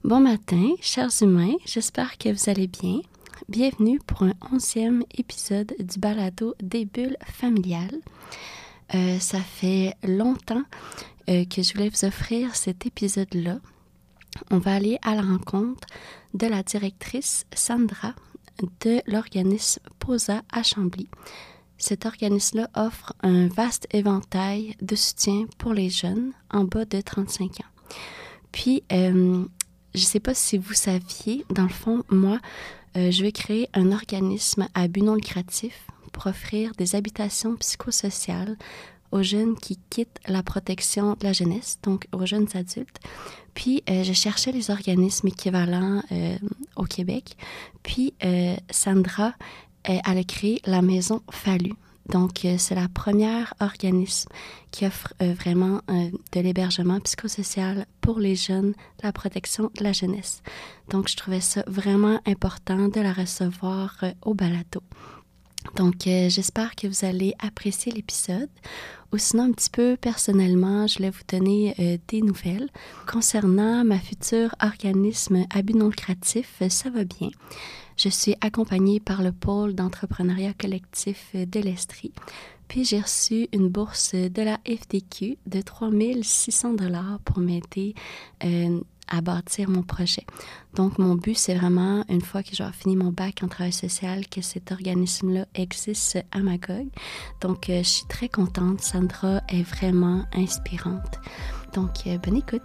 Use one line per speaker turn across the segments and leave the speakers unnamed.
Bon matin, chers humains, j'espère que vous allez bien. Bienvenue pour un 11e épisode du balado des bulles familiales. Ça fait longtemps que je voulais vous offrir cet épisode-là. On va aller à la rencontre de la directrice Sandra de l'organisme POSA à Chambly. Cet organisme-là offre un vaste éventail de soutien pour les jeunes en bas de 35 ans. Puis, je ne sais pas si vous saviez, dans le fond, moi, je vais créer un organisme à but non lucratif pour offrir des habitations psychosociales aux jeunes qui quittent la protection de la jeunesse, donc aux jeunes adultes. Puis, je cherchais les organismes équivalents au Québec. Puis, Sandra, elle a créé la Maison Fallu. Donc, c'est la première organisme qui offre vraiment de l'hébergement psychosocial pour les jeunes de la protection de la jeunesse. Donc, je trouvais ça vraiment important de la recevoir au balado. Donc, j'espère que vous allez apprécier l'épisode. Ou sinon, un petit peu personnellement, je voulais vous donner des nouvelles. Concernant ma future organisme à but non lucratif, ça va bien. Je suis accompagnée par le pôle d'entrepreneuriat collectif de l'Estrie. Puis j'ai reçu une bourse de la FDQ de 3 600 $ pour m'aider à bâtir mon projet. Donc, mon but, c'est vraiment, une fois que j'aurai fini mon bac en travail social, que cet organisme-là existe à Magog. Donc, je suis très contente. Sandra est vraiment inspirante. Donc, bonne écoute.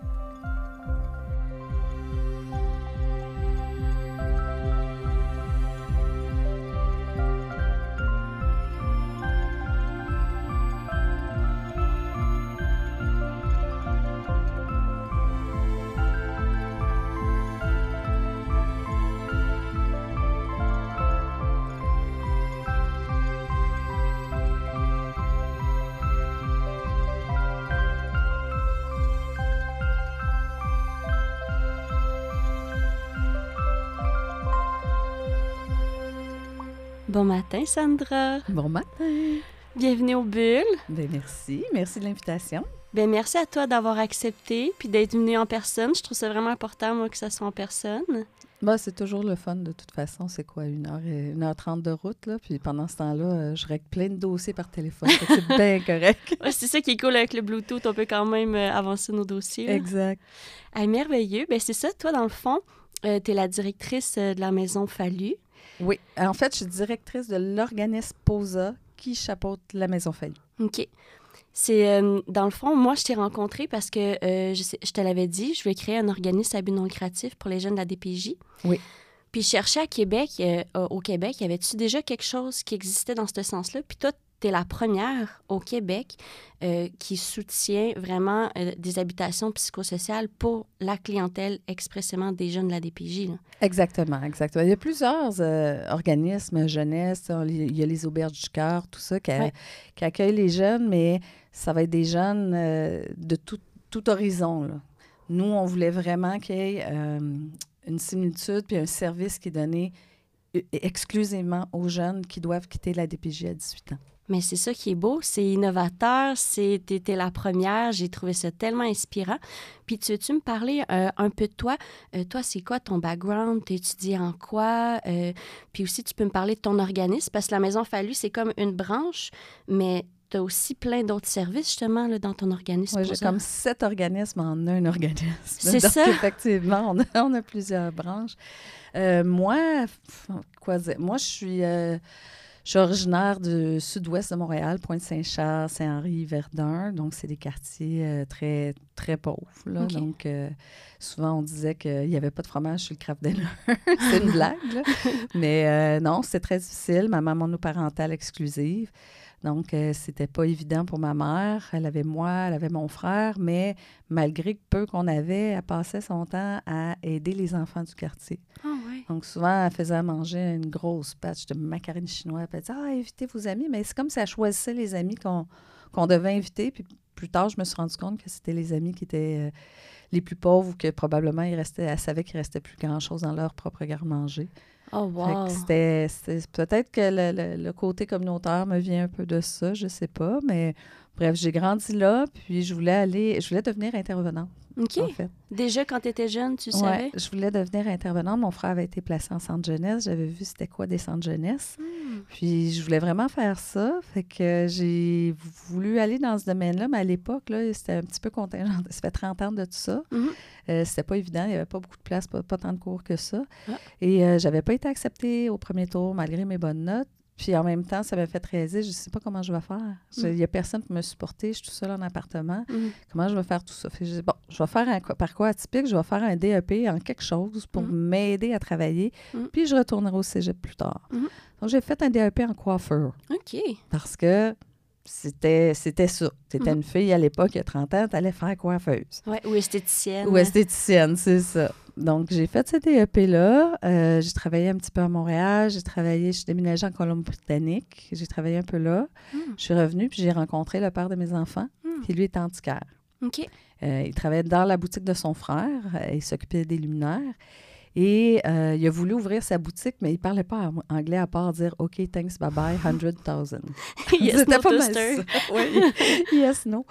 Bon matin, Sandra.
Bon matin.
Bienvenue aux bulles.
Bien, merci de l'invitation.
Bien, merci à toi d'avoir accepté puis d'être venue en personne. Je trouve ça vraiment important, moi, que ça soit en personne.
Bah, c'est toujours le fun, de toute façon. C'est quoi, 1h30 de route, là? Puis pendant ce temps-là, je règle plein de dossiers par téléphone. C'est bien correct.
Ouais, c'est ça qui est cool avec le Bluetooth. On peut quand même avancer nos dossiers. Là.
Exact.
Merveilleux. Bien, c'est ça. Toi, dans le fond, tu es la directrice de la Maison Fallu.
Oui. En fait, je suis directrice de l'organisme POSA qui chapeaute la Maison Fallu.
OK. C'est, dans le fond, moi, je t'ai rencontrée parce que, je te l'avais dit, je voulais créer un organisme à but non lucratif pour les jeunes de la DPJ.
Oui.
Puis je cherchais à Québec, au Québec, y avait-tu déjà quelque chose qui existait dans ce sens-là? Puis toi, tu es la première au Québec qui soutient vraiment des habitations psychosociales pour la clientèle expressément des jeunes de la DPJ. Là.
Exactement. Il y a plusieurs organismes jeunesse, il y a les auberges du cœur, tout ça, qui accueillent les jeunes, mais ça va être des jeunes de tout horizon. Là. Nous, on voulait vraiment qu'il y ait une similitude puis un service qui est donné exclusivement aux jeunes qui doivent quitter la DPJ à 18 ans.
Mais c'est ça qui est beau, c'est innovateur, t'étais la première, j'ai trouvé ça tellement inspirant. Puis tu veux-tu me parler un peu de toi? Toi, c'est quoi ton background? Tu étudies en quoi? Puis aussi, tu peux me parler de ton organisme, parce que la Maison Fallu, c'est comme une branche, mais tu as aussi plein d'autres services, justement, là, dans ton organisme.
Oui, j'ai comme 7 organismes en un organisme.
C'est
donc,
ça?
Effectivement, on a plusieurs branches. Moi, quoi dire? Moi, je suis originaire du sud-ouest de Montréal, Pointe-Saint-Charles, Saint-Henri, Verdun. Donc, c'est des quartiers très, très pauvres. Là.
Okay.
Donc, souvent, on disait qu'il n'y avait pas de fromage sur le Kraft Dinner. C'est une blague, là. Mais non, c'était très difficile. Ma maman monoparentale exclusive. Donc, c'était pas évident pour ma mère. Elle avait moi, elle avait mon frère, mais malgré peu qu'on avait, elle passait son temps à aider les enfants du quartier.
Ah oui.
Donc, souvent, elle faisait à manger une grosse batch de macaroni chinois. Elle disait « Ah, invitez vos amis. » Mais c'est comme si elle choisissait les amis qu'on devait inviter. Puis plus tard, je me suis rendu compte que c'était les amis qui étaient les plus pauvres ou que probablement, elle savait qu'il restait plus grand-chose dans leur propre garde-manger.
Oh, wow!
C'était peut-être que le côté communautaire me vient un peu de ça, je sais pas, mais Bref, j'ai grandi là, puis je voulais devenir intervenante,
OK.
en fait.
Déjà, quand tu étais jeune, tu savais?
Oui, je voulais devenir intervenante. Mon frère avait été placé en centre jeunesse. J'avais vu c'était quoi des centres jeunesse. Puis je voulais vraiment faire ça. Fait que j'ai voulu aller dans ce domaine-là, mais à l'époque, là, c'était un petit peu contingent. Ça fait 30 ans de tout ça. C'était pas évident. Il n'y avait pas beaucoup de place, pas tant de cours que ça. Et j'avais pas été acceptée au premier tour, malgré mes bonnes notes. Puis en même temps, ça m'a fait réaliser, je ne sais pas comment je vais faire. Il n'y a personne pour me supporter. Je suis tout seule en appartement. Comment je vais faire tout ça? Fait que je dis, bon, je vais faire un parcours atypique. Je vais faire un DEP en quelque chose pour m'aider à travailler. Puis je retournerai au cégep plus tard. Donc, j'ai fait un DEP en coiffeur.
OK.
Parce que c'était ça. C'était une fille à l'époque, il y a 30 ans, tu allais faire coiffeuse.
Oui, ou esthéticienne.
Ou esthéticienne, c'est ça. Donc, j'ai fait ce DEP-là. J'ai travaillé un petit peu à Montréal. J'ai déménagé en Colombie-Britannique. J'ai travaillé un peu là. Je suis revenue, puis j'ai rencontré le père de mes enfants, qui lui est antiquaire.
OK.
Il travaillait dans la boutique de son frère. Il s'occupait des luminaires. Et il a voulu ouvrir sa boutique, mais il ne parlait pas anglais à part dire « OK, thanks, bye-bye, 100,000 ».
Yes,
C'était
no
pas mal
toaster.
ça. Oui, yes, no.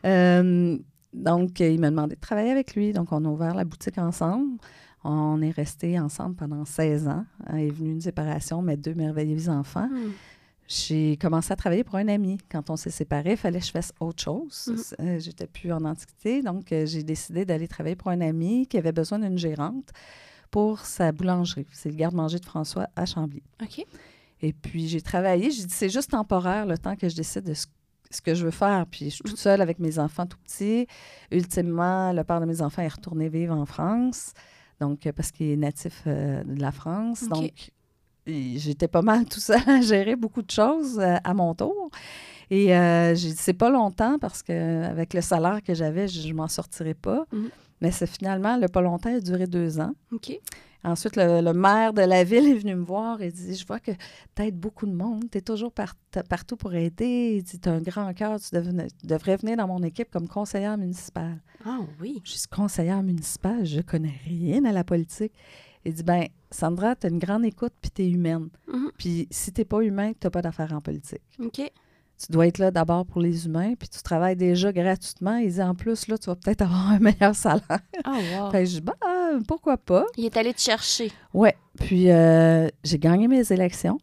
Donc, il m'a demandé de travailler avec lui. Donc, on a ouvert la boutique ensemble. On est restés ensemble pendant 16 ans. Il est venu une séparation, mes 2 merveilleux enfants. J'ai commencé à travailler pour un ami. Quand on s'est séparés, il fallait que je fasse autre chose. J'étais plus en antiquité. Donc, j'ai décidé d'aller travailler pour un ami qui avait besoin d'une gérante pour sa boulangerie. C'est le garde-manger de François à Chambly.
OK.
Et puis, j'ai travaillé. J'ai dit, c'est juste temporaire le temps que je décide de ce que je veux faire. Puis, je suis toute seule avec mes enfants tout petits. Ultimement, le père de mes enfants est retourné vivre en France, donc parce qu'il est natif de la France.
OK.
Donc, j'étais pas mal tout seul à gérer beaucoup de choses à mon tour. Et j'ai dit, c'est pas longtemps parce qu'avec le salaire que j'avais, je m'en sortirais pas. Mais c'est finalement, le pas longtemps, il a duré 2 ans.
OK.
Ensuite, le maire de la ville est venu me voir et dit, je vois que tu aides beaucoup de monde, tu es toujours partout pour aider. Il dit, tu as un grand cœur, tu devrais venir dans mon équipe comme conseillère municipale.
Ah oui.
Je suis conseillère municipale, je connais rien à la politique. Il dit, ben Sandra, tu as une grande écoute puis tu es humaine. Puis si tu n'es pas humain, tu n'as pas d'affaires en politique.
OK.
Tu dois être là d'abord pour les humains, puis tu travailles déjà gratuitement. Il dit, en plus, là, tu vas peut-être avoir un meilleur salaire.
Ah, wow.
Fait que je dis, pourquoi pas?
Il est allé te chercher.
Oui. Puis, j'ai gagné mes élections.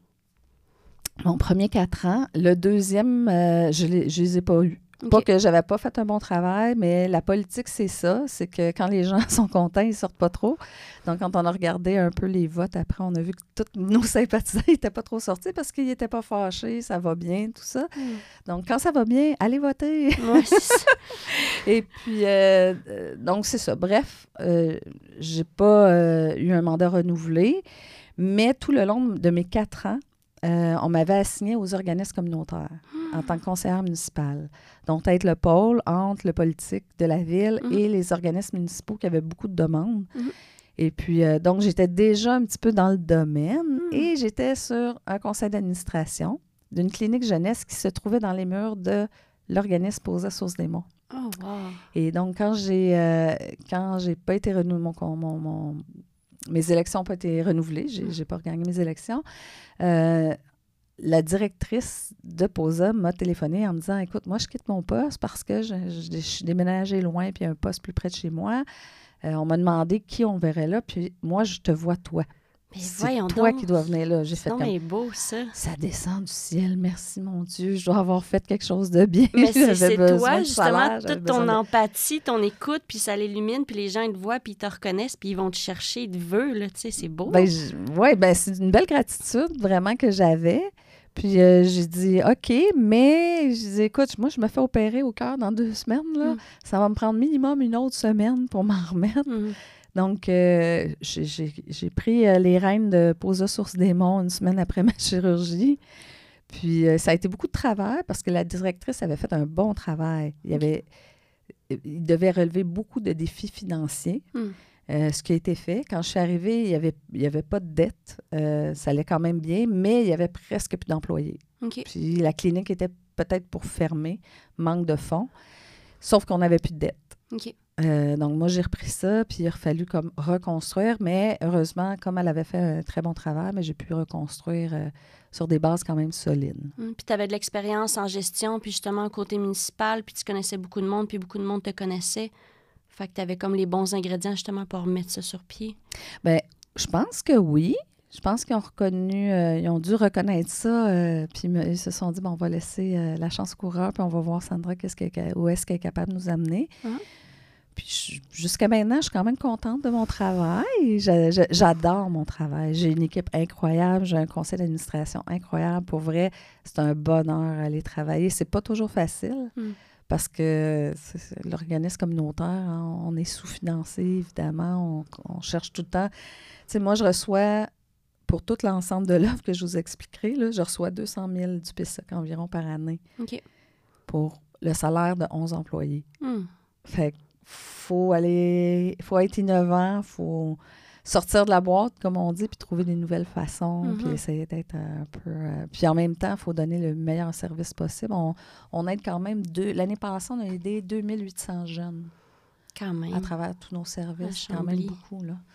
Mon premier 4 ans. Le deuxième, je les ai pas eus.
Okay.
Pas que j'avais pas fait un bon travail, mais la politique, c'est ça. C'est que quand les gens sont contents, ils sortent pas trop. Donc, quand on a regardé un peu les votes, après, on a vu que tous nos sympathisants n'étaient pas trop sortis parce qu'ils n'étaient pas fâchés, ça va bien, tout ça. Donc, quand ça va bien, allez voter.
Ouais, c'est ça.
Et puis, donc, c'est ça. Bref, j'ai pas eu un mandat renouvelé, mais tout le long de mes 4 ans, on m'avait assigné aux organismes communautaires en tant que conseillère municipale. Donc, être le pôle entre le politique de la ville et les organismes municipaux qui avaient beaucoup de demandes. Et puis, donc, j'étais déjà un petit peu dans le domaine et j'étais sur un conseil d'administration d'une clinique jeunesse qui se trouvait dans les murs de l'organisme Posa Source-des-Monts.
Oh, wow.
Et donc, quand j'ai pas été renouvelée, mes élections n'ont pas été renouvelées, j'ai pas regagné mes élections, la directrice de POSA m'a téléphoné en me disant, écoute, moi, je quitte mon poste parce que je suis déménagée loin puis il y a un poste plus près de chez moi. On m'a demandé qui on verrait là, puis moi, je te vois toi.
Mais
c'est
voyons
toi
donc.
qui dois venir là. J'ai fait
Non,
comme,
mais beau, ça.
ça descend du ciel, merci mon Dieu, je dois avoir fait quelque chose de bien.
Mais c'est
J'avais besoin
toi,
de
justement,
salaire, j'avais
toute ton
besoin de-
empathie, ton écoute, puis ça l'illumine, puis les gens, ils te voient, puis ils te reconnaissent, puis ils vont te chercher, ils te veulent, là, tu sais, c'est beau.
Ben, c'est une belle gratitude vraiment que j'avais. Puis j'ai dit, OK, mais je dis, écoute, moi, je me fais opérer au cœur dans 2 semaines. Là. Ça va me prendre minimum une autre semaine pour m'en remettre. Donc, j'ai pris les rênes de Posa Source-des-Monts une semaine après ma chirurgie. Puis, ça a été beaucoup de travail parce que la directrice avait fait un bon travail. Il devait relever beaucoup de défis financiers. Ce qui a été fait. Quand je suis arrivée, il y avait pas de dette. Ça allait quand même bien, mais il y avait presque plus d'employés.
OK.
Puis la clinique était peut-être pour fermer, manque de fonds, sauf qu'on n'avait plus de dette.
OK.
Donc, moi, j'ai repris ça, puis il a fallu comme reconstruire, mais heureusement, comme elle avait fait un très bon travail, mais j'ai pu reconstruire sur des bases quand même solides.
Puis tu avais de l'expérience en gestion, puis justement, côté municipal, puis tu connaissais beaucoup de monde, puis beaucoup de monde te connaissait. Fait que tu avais comme les bons ingrédients, justement, pour mettre ça sur pied.
Bien, je pense que oui. Je pense qu'ils ont reconnu, ils ont dû reconnaître ça, puis ils se sont dit, bon, on va laisser la chance au coureur, puis on va voir Sandra où est-ce qu'elle est capable de nous amener. Puis jusqu'à maintenant, je suis quand même contente de mon travail. J'adore mon travail. J'ai une équipe incroyable, j'ai un conseil d'administration incroyable. Pour vrai, c'est un bonheur à aller travailler. C'est pas toujours facile parce que l'organisme communautaire, hein, on est sous-financé, évidemment. On cherche tout le temps. Tu sais, moi, je reçois, pour tout l'ensemble de l'offre que je vous expliquerai, là, je reçois 200 000 du PSEC environ par année pour le salaire de 11 employés. Fait que faut être innovant, faut sortir de la boîte, comme on dit, puis trouver des nouvelles façons, puis essayer d'être un peu... puis en même temps, il faut donner le meilleur service possible. On aide quand même l'année passée, on a aidé 2800 jeunes.
Quand même.
À travers tous nos services. Quand même beaucoup, là.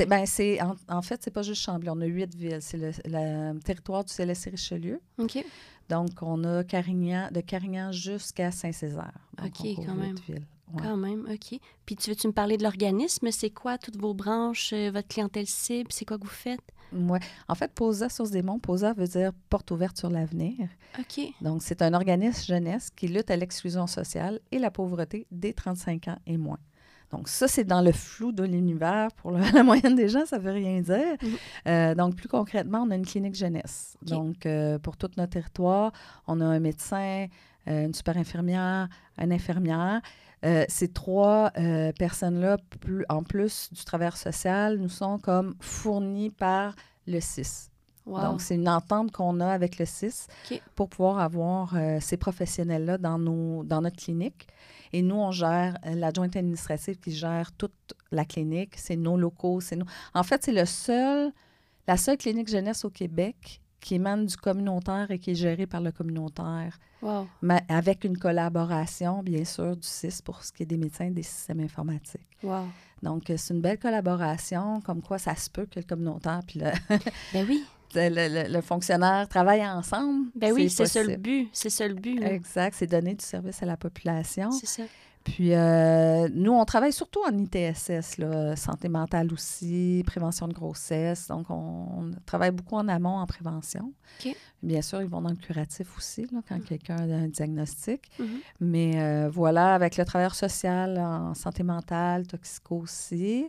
En fait, c'est pas juste Chambly. On a 8 villes. C'est le territoire du CLSC-Richelieu.
OK.
Donc, on a de Carignan jusqu'à Saint-Césaire. Donc,
OK, quand même.
Villes. Ouais.
Quand même, OK. Puis, veux-tu me parler de l'organisme? C'est quoi toutes vos branches, votre clientèle cible? C'est quoi que vous faites?
Oui. En fait, POSA, Source des Monts, POSA veut dire Porte ouverte sur l'avenir.
OK. Donc,
c'est un organisme jeunesse qui lutte à l'exclusion sociale et la pauvreté dès 35 ans et moins. Donc, ça, c'est dans le flou de l'univers. Pour la moyenne des gens, ça ne veut rien dire. Donc, plus concrètement, on a une clinique jeunesse. Okay. Donc, pour tout notre territoire, on a un médecin, une super infirmière, une infirmière. Ces 3 personnes-là, en plus du travailleur social, nous sont comme fournies par le CIS. Wow. Donc, c'est une entente qu'on a avec le CIS pour pouvoir avoir ces professionnels-là dans notre clinique. Et nous, on gère l'adjointe administrative qui gère toute la clinique. C'est nos locaux. En fait, c'est la seule clinique jeunesse au Québec qui émane du communautaire et qui est gérée par le communautaire.
Wow.
Mais avec une collaboration, bien sûr, du CIS pour ce qui est des médecins et des systèmes informatiques.
Wow.
Donc, c'est une belle collaboration, comme quoi ça se peut que le communautaire puis
Ben oui.
le fonctionnaire travaillent ensemble.
Ben oui, c'est ça le but. C'est ça le but. Là.
Exact, c'est donner du service à la population.
C'est ça.
Puis, nous, on travaille surtout en ITSS, là, santé mentale aussi, prévention de grossesse. Donc, on travaille beaucoup en amont en prévention.
Okay.
Bien sûr, ils vont dans le curatif aussi, là, quand quelqu'un a un diagnostic. Mais voilà, avec le travailleur social en santé mentale, toxico aussi.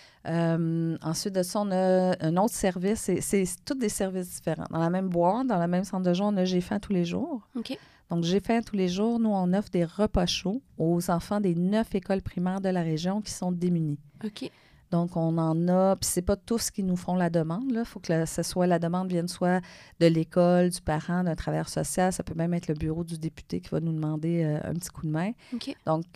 Ensuite de ça, on a un autre service. C'est tous des services différents. Dans la même boîte, dans le même centre de jour, on a GFAN tous les jours.
OK.
Donc, GFAN tous les jours, nous, on offre des repas chauds aux enfants des 9 écoles primaires de la région qui sont démunis.
OK.
Donc, on en a, puis c'est pas tous qui nous font la demande, là. Il faut que la demande vienne soit de l'école, du parent, d'un travailleur social. Ça peut même être le bureau du député qui va nous demander un petit coup de main.
OK.
Donc,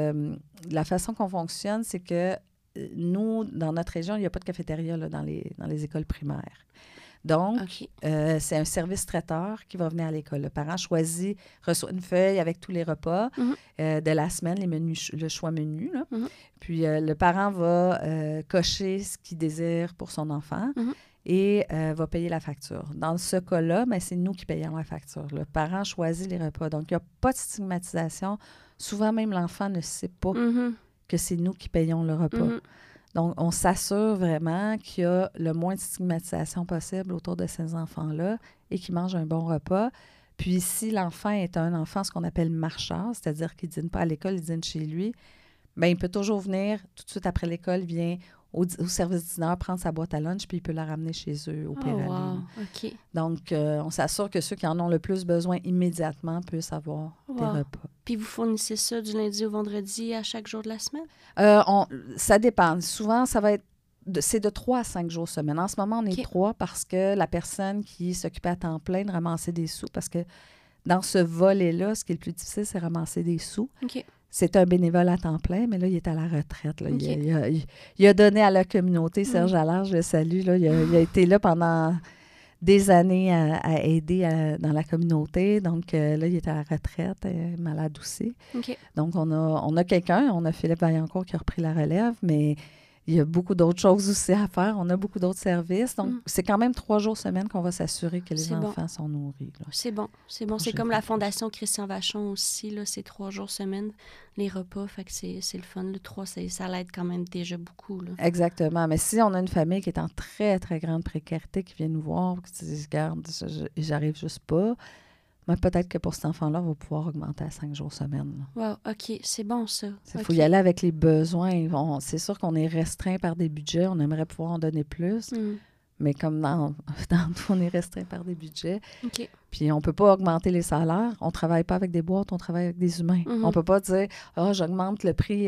la façon qu'on fonctionne, c'est que nous, dans notre région, il n'y a pas de cafétéria là, dans les écoles primaires. Donc, c'est un service traiteur qui va venir à l'école. Le parent reçoit une feuille avec tous les repas de la semaine, le choix menu. Là. Puis, le parent va cocher ce qu'il désire pour son enfant et va payer la facture. Dans ce cas-là, c'est nous qui payons la facture. Le parent choisit les repas. Donc, il n'y a pas de stigmatisation. Souvent, même l'enfant ne sait pas que c'est nous qui payons le repas. Donc, on s'assure vraiment qu'il y a le moins de stigmatisation possible autour de ces enfants-là et qu'ils mangent un bon repas. Puis, si l'enfant est un enfant, ce qu'on appelle marcheur, c'est-à-dire qu'il ne dîne pas à l'école, il dîne chez lui, bien, il peut toujours venir tout de suite après l'école, il vient au service dîneur, prendre sa boîte à lunch, puis il peut la ramener chez eux au Péraline.
Wow. OK.
Donc, on s'assure que ceux qui en ont le plus besoin immédiatement puissent avoir des repas.
Puis vous fournissez ça du lundi au vendredi à chaque jour de la semaine?
Ça dépend. Souvent, c'est de 3 à 5 jours semaine. En ce moment, on est 3 parce que la personne qui s'occupait à temps plein de ramasser des sous, parce que dans ce volet-là, ce qui est le plus difficile, c'est ramasser des sous.
OK.
C'est un bénévole à temps plein, mais là, il est à la retraite. Là. Il a donné à la communauté. Serge Allard, je le salue. Là. Il a été là pendant des années à aider dans la communauté. Donc, là, il est à la retraite, malade aussi.
OK.
Donc, on a quelqu'un, on a Philippe Vaillancourt qui a repris la relève, mais il y a beaucoup d'autres choses aussi à faire. On a beaucoup d'autres services. Donc, c'est quand même 3 jours semaine qu'on va s'assurer que les enfants sont nourris. Là.
C'est bon. C'est comme la Fondation Christian Vachon aussi. Là, c'est 3 jours semaine, les repas. Fait que c'est le fun. Le 3, ça l'aide quand même déjà beaucoup. Là.
Exactement. Mais si on a une famille qui est en très, très grande précarité, qui vient nous voir, qui se dit, regarde, j'arrive juste pas, mais peut-être que pour cet enfant-là, on va pouvoir augmenter à 5 jours semaine.
Wow, OK, c'est bon ça.
Il faut y aller avec les besoins. C'est sûr qu'on est restreint par des budgets. On aimerait pouvoir en donner plus. Mais comme dans tout, on est restreint par des budgets.
OK.
Puis on ne peut pas augmenter les salaires. On ne travaille pas avec des boîtes, on travaille avec des humains. On ne peut pas dire « Ah, j'augmente le prix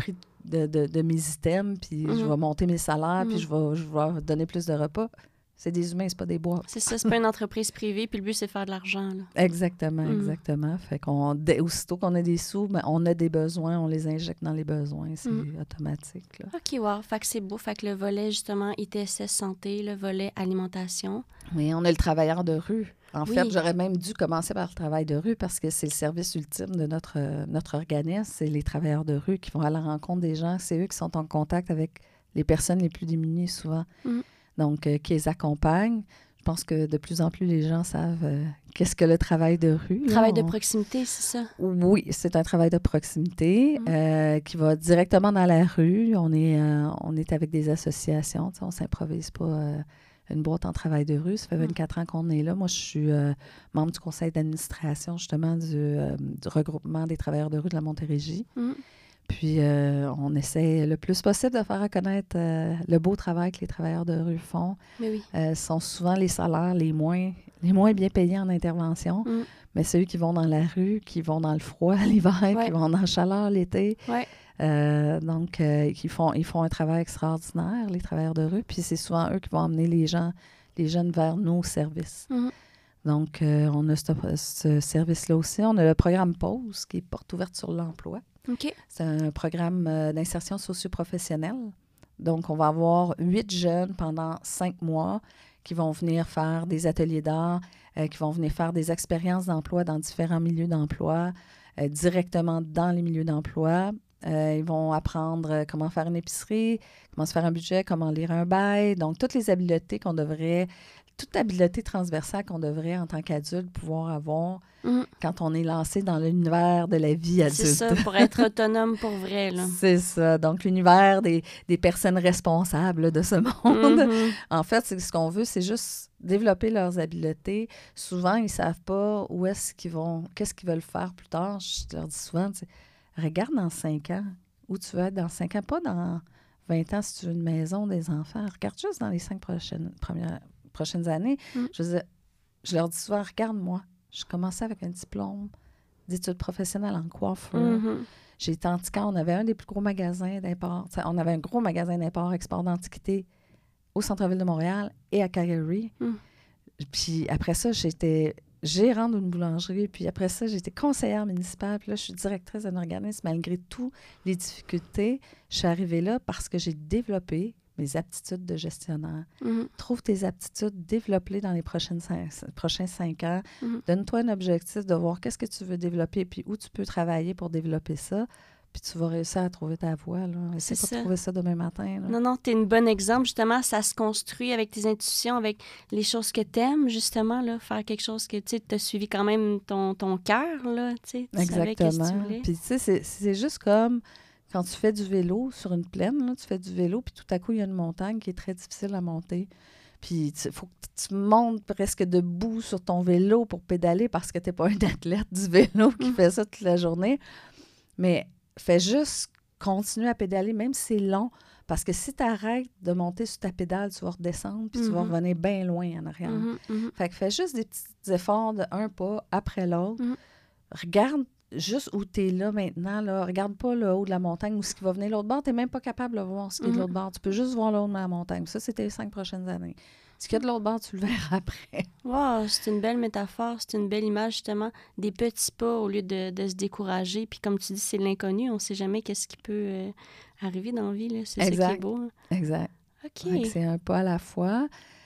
de mes items, puis je vais monter mes salaires, puis je vais donner plus de repas. » C'est des humains, c'est pas des boîtes.
C'est ça, c'est pas une entreprise privée, puis le but, c'est de faire de l'argent. Là.
Exactement, exactement. Fait aussitôt qu'on a des sous, ben, on a des besoins, on les injecte dans les besoins, c'est automatique. Là.
OK, wow. Fait que c'est beau. Fait que le volet, justement, ITSS santé, le volet alimentation.
Oui, on a le travailleur de rue. En fait, j'aurais même dû commencer par le travail de rue parce que c'est le service ultime de notre organisme. C'est les travailleurs de rue qui vont à la rencontre des gens. C'est eux qui sont en contact avec les personnes les plus démunies souvent. Donc, qui les accompagnent. Je pense que de plus en plus, les gens savent qu'est-ce que le travail de rue.
Travail de proximité, c'est ça?
Oui, c'est un travail de proximité qui va directement dans la rue. On est avec des associations. On ne s'improvise pas une boîte en travail de rue. Ça fait 24 ans qu'on est là. Moi, je suis membre du conseil d'administration, justement, du regroupement des travailleurs de rue de la Montérégie. Puis, on essaie le plus possible de faire reconnaître le beau travail que les travailleurs de rue font.
Mais
sont souvent les salaires les moins bien payés en intervention, mais ceux qui vont dans la rue, qui vont dans le froid l'hiver, qui vont dans la chaleur l'été. Donc, ils font un travail extraordinaire, les travailleurs de rue. Puis, c'est souvent eux qui vont emmener les jeunes vers nos services. Donc, on a ce service-là aussi. On a le programme PAUSE, qui est Porte ouverte sur l'emploi.
OK.
C'est un programme d'insertion socio-professionnelle. Donc, on va avoir 8 jeunes pendant 5 mois qui vont venir faire des ateliers d'art, qui vont venir faire des expériences d'emploi dans différents milieux d'emploi, directement dans les milieux d'emploi. Ils vont apprendre comment faire une épicerie, comment se faire un budget, comment lire un bail. Donc, toutes les habiletés toute habileté transversale qu'on devrait, en tant qu'adulte, pouvoir avoir quand on est lancé dans l'univers de la vie adulte.
C'est ça, pour être autonome pour vrai. Là.
C'est ça. Donc, l'univers des personnes responsables là, de ce monde. En fait, ce qu'on veut, c'est juste développer leurs habiletés. Souvent, ils ne savent pas où est-ce qu'ils vont, qu'est-ce qu'ils veulent faire plus tard. Je leur dis souvent, regarde dans 5 ans, où tu veux être dans 5 ans, pas dans 20 ans si tu veux une maison, des enfants. Regarde juste dans les 5 prochaines années. Je leur dis souvent, regarde-moi, je commençais avec un diplôme d'études professionnelles en coiffure. J'ai été antiquaire. On avait un des plus gros magasins d'import. On avait un gros magasin d'import-export d'antiquités au centre-ville de Montréal et à Calgary. Puis après ça, j'étais gérante d'une boulangerie. Puis après ça, j'étais conseillère municipale. Puis là, je suis directrice d'un organisme. Malgré toutes les difficultés, je suis arrivée là parce que j'ai développé mes aptitudes de gestionnaire. Trouve tes aptitudes, développe-les dans les prochains 5 ans. Donne-toi un objectif de voir qu'est-ce que tu veux développer puis où tu peux travailler pour développer ça. Puis tu vas réussir à trouver ta voie. Essaie pas de trouver ça demain matin. Là.
Non, tu es une bonne exemple. Justement, ça se construit avec tes intuitions, avec les choses que tu aimes, justement. Là, faire quelque chose que tu as suivi quand même ton cœur. Là, tu savais qu'est-ce que tu voulais.
Puis tu sais, c'est juste comme quand tu fais du vélo sur une plaine, là, tu fais du vélo, puis tout à coup, il y a une montagne qui est très difficile à monter. Puis il faut que tu montes presque debout sur ton vélo pour pédaler parce que tu n'es pas un athlète du vélo qui fait ça toute la journée. Mais fais juste continuer à pédaler, même si c'est long, parce que si tu arrêtes de monter sur ta pédale, tu vas redescendre, puis tu vas revenir bien loin en arrière. Fait que fais juste des petits efforts de un pas après l'autre. Regarde juste où tu es là maintenant. Là. Regarde pas le haut de la montagne ou ce qui va venir de l'autre bord. Tu n'es même pas capable de voir ce qui est de l'autre bord. Tu peux juste voir le haut de la montagne. Ça, c'était les 5 prochaines années. Ce qu'il y a de l'autre bord, tu le verras après.
Wow, c'est une belle métaphore. C'est une belle image, justement, des petits pas au lieu de se décourager. Puis comme tu dis, c'est l'inconnu. On ne sait jamais qu'est-ce qui peut arriver dans la vie. Là. C'est ça qui est beau. Hein.
Exact.
OK.
C'est un pas à la fois.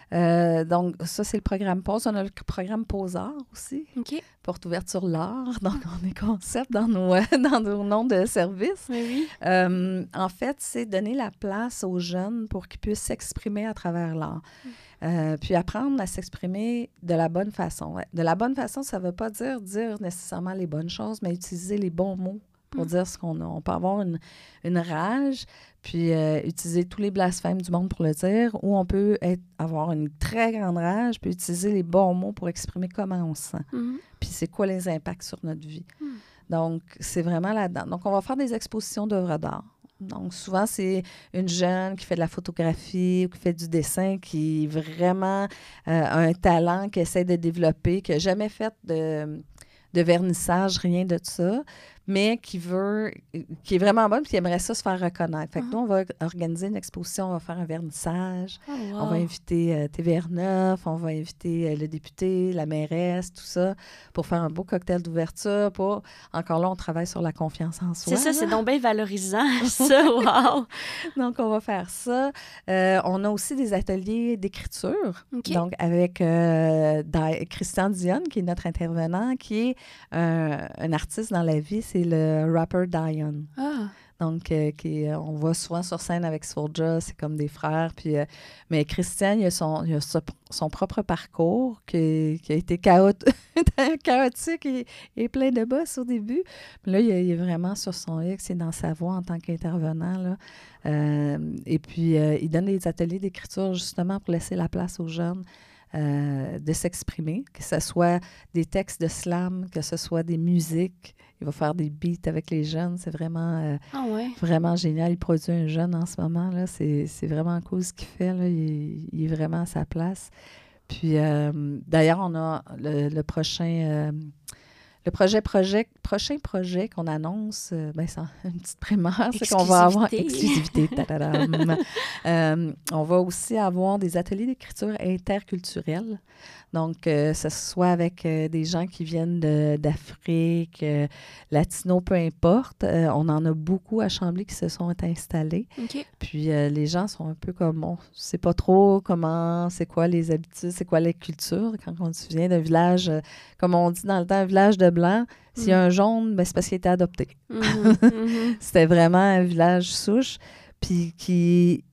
Donc, ça, c'est le programme Pause. On a le programme Pause-Art aussi,
OK.
porte ouverte sur l'art. Donc, on est concept dans nos noms de service.
Oui.
En fait, c'est donner la place aux jeunes pour qu'ils puissent s'exprimer à travers l'art. Puis apprendre à s'exprimer de la bonne façon. Ouais. De la bonne façon, ça ne veut pas dire nécessairement les bonnes choses, mais utiliser les bons mots pour dire ce qu'on a. On peut avoir une rage, puis utiliser tous les blasphèmes du monde pour le dire, ou on peut avoir une très grande rage, puis utiliser les bons mots pour exprimer comment on se sent. Puis c'est quoi les impacts sur notre vie. Donc, c'est vraiment là-dedans. Donc, on va faire des expositions d'œuvres d'art. Donc, souvent, c'est une jeune qui fait de la photographie ou qui fait du dessin, qui vraiment a un talent, qui essaie de développer, qui n'a jamais fait de vernissage, rien de ça, mais qui est vraiment bonne et qui aimerait ça se faire reconnaître. Fait que nous, on va organiser une exposition, on va faire un vernissage, on va inviter TVR9, on va inviter le député, la mairesse, tout ça, pour faire un beau cocktail d'ouverture. Encore là, on travaille sur la confiance en soi.
C'est ça, c'est donc bien valorisant, ça, wow!
Donc, on va faire ça. On a aussi des ateliers d'écriture, donc avec Christian Dionne, qui est notre intervenant, qui est un artiste dans la vie, c'est le rapper Dion. Donc, on voit souvent sur scène avec Soulja, c'est comme des frères. Puis, mais Christian, il a son propre parcours qui a été chaotique et plein de bosses au début. Mais là, il est vraiment sur son X, c'est dans sa voix en tant qu'intervenant, là. Et puis, il donne des ateliers d'écriture justement pour laisser la place aux jeunes de s'exprimer, que ce soit des textes de slam, que ce soit des musiques. Il va faire des beats avec les jeunes. C'est vraiment, vraiment génial. Il produit un jeune en ce moment. Là. C'est vraiment cool ce qu'il fait. Là. Il est vraiment à sa place. Puis, d'ailleurs, on a le prochain... prochain projet qu'on annonce, c'est une petite primeur, c'est qu'on va avoir exclusivité. On va aussi avoir des ateliers d'écriture interculturelle. Donc, que ce soit avec des gens qui viennent d'Afrique, latino, peu importe. On en a beaucoup à Chambly qui se sont installés. Puis, les gens sont un peu comme, on ne sait pas trop c'est quoi les habitudes, c'est quoi la culture. Quand on vient d'un village, comme on dit dans le temps, un village de Blancs, s'il y a un jaune, c'est parce qu'il était adopté. C'était vraiment un village souche. Puis, qui...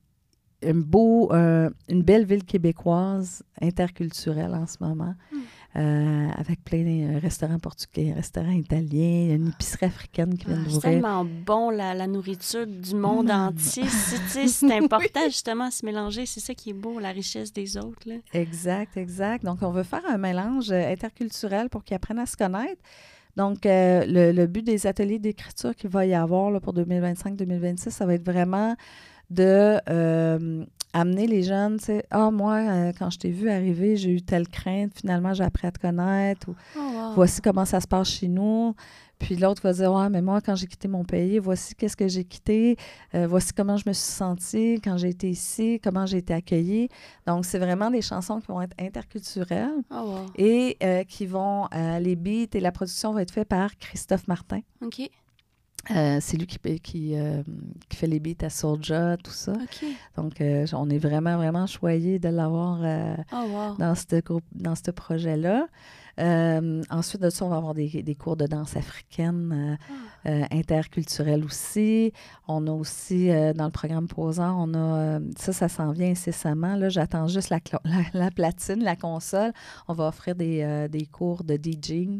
une belle ville québécoise interculturelle en ce moment, avec plein de restaurants portugais, restaurants italiens, il y a une épicerie africaine qui vient d'ouvrir.
C'est tellement bon, la nourriture du monde entier. C'est important, justement, à se mélanger. C'est ça qui est beau, la richesse des autres. Là.
Exact. Donc, on veut faire un mélange interculturel pour qu'ils apprennent à se connaître. Donc, le but des ateliers d'écriture qu'il va y avoir là, pour 2025-2026, ça va être vraiment de amener les jeunes, tu sais, moi, quand je t'ai vu arriver, j'ai eu telle crainte, finalement, j'ai appris à te connaître, ou voici comment ça se passe chez nous. Puis l'autre va dire, mais moi, quand j'ai quitté mon pays, voici qu'est-ce que j'ai quitté, voici comment je me suis sentie quand j'ai été ici, comment j'ai été accueillie. Donc, c'est vraiment des chansons qui vont être interculturelles et qui vont, les beats et la production vont être faits par Christophe Martin.
OK.
C'est lui qui fait les beats à Soulja, tout ça. Donc, on est vraiment, vraiment choyés de l'avoir dans ce projet-là. Ensuite de ça, on va avoir des cours de danse africaine interculturelle aussi. On a aussi, dans le programme Posant, on a... ça s'en vient incessamment. Là, j'attends juste la platine, la console. On va offrir des cours de DJing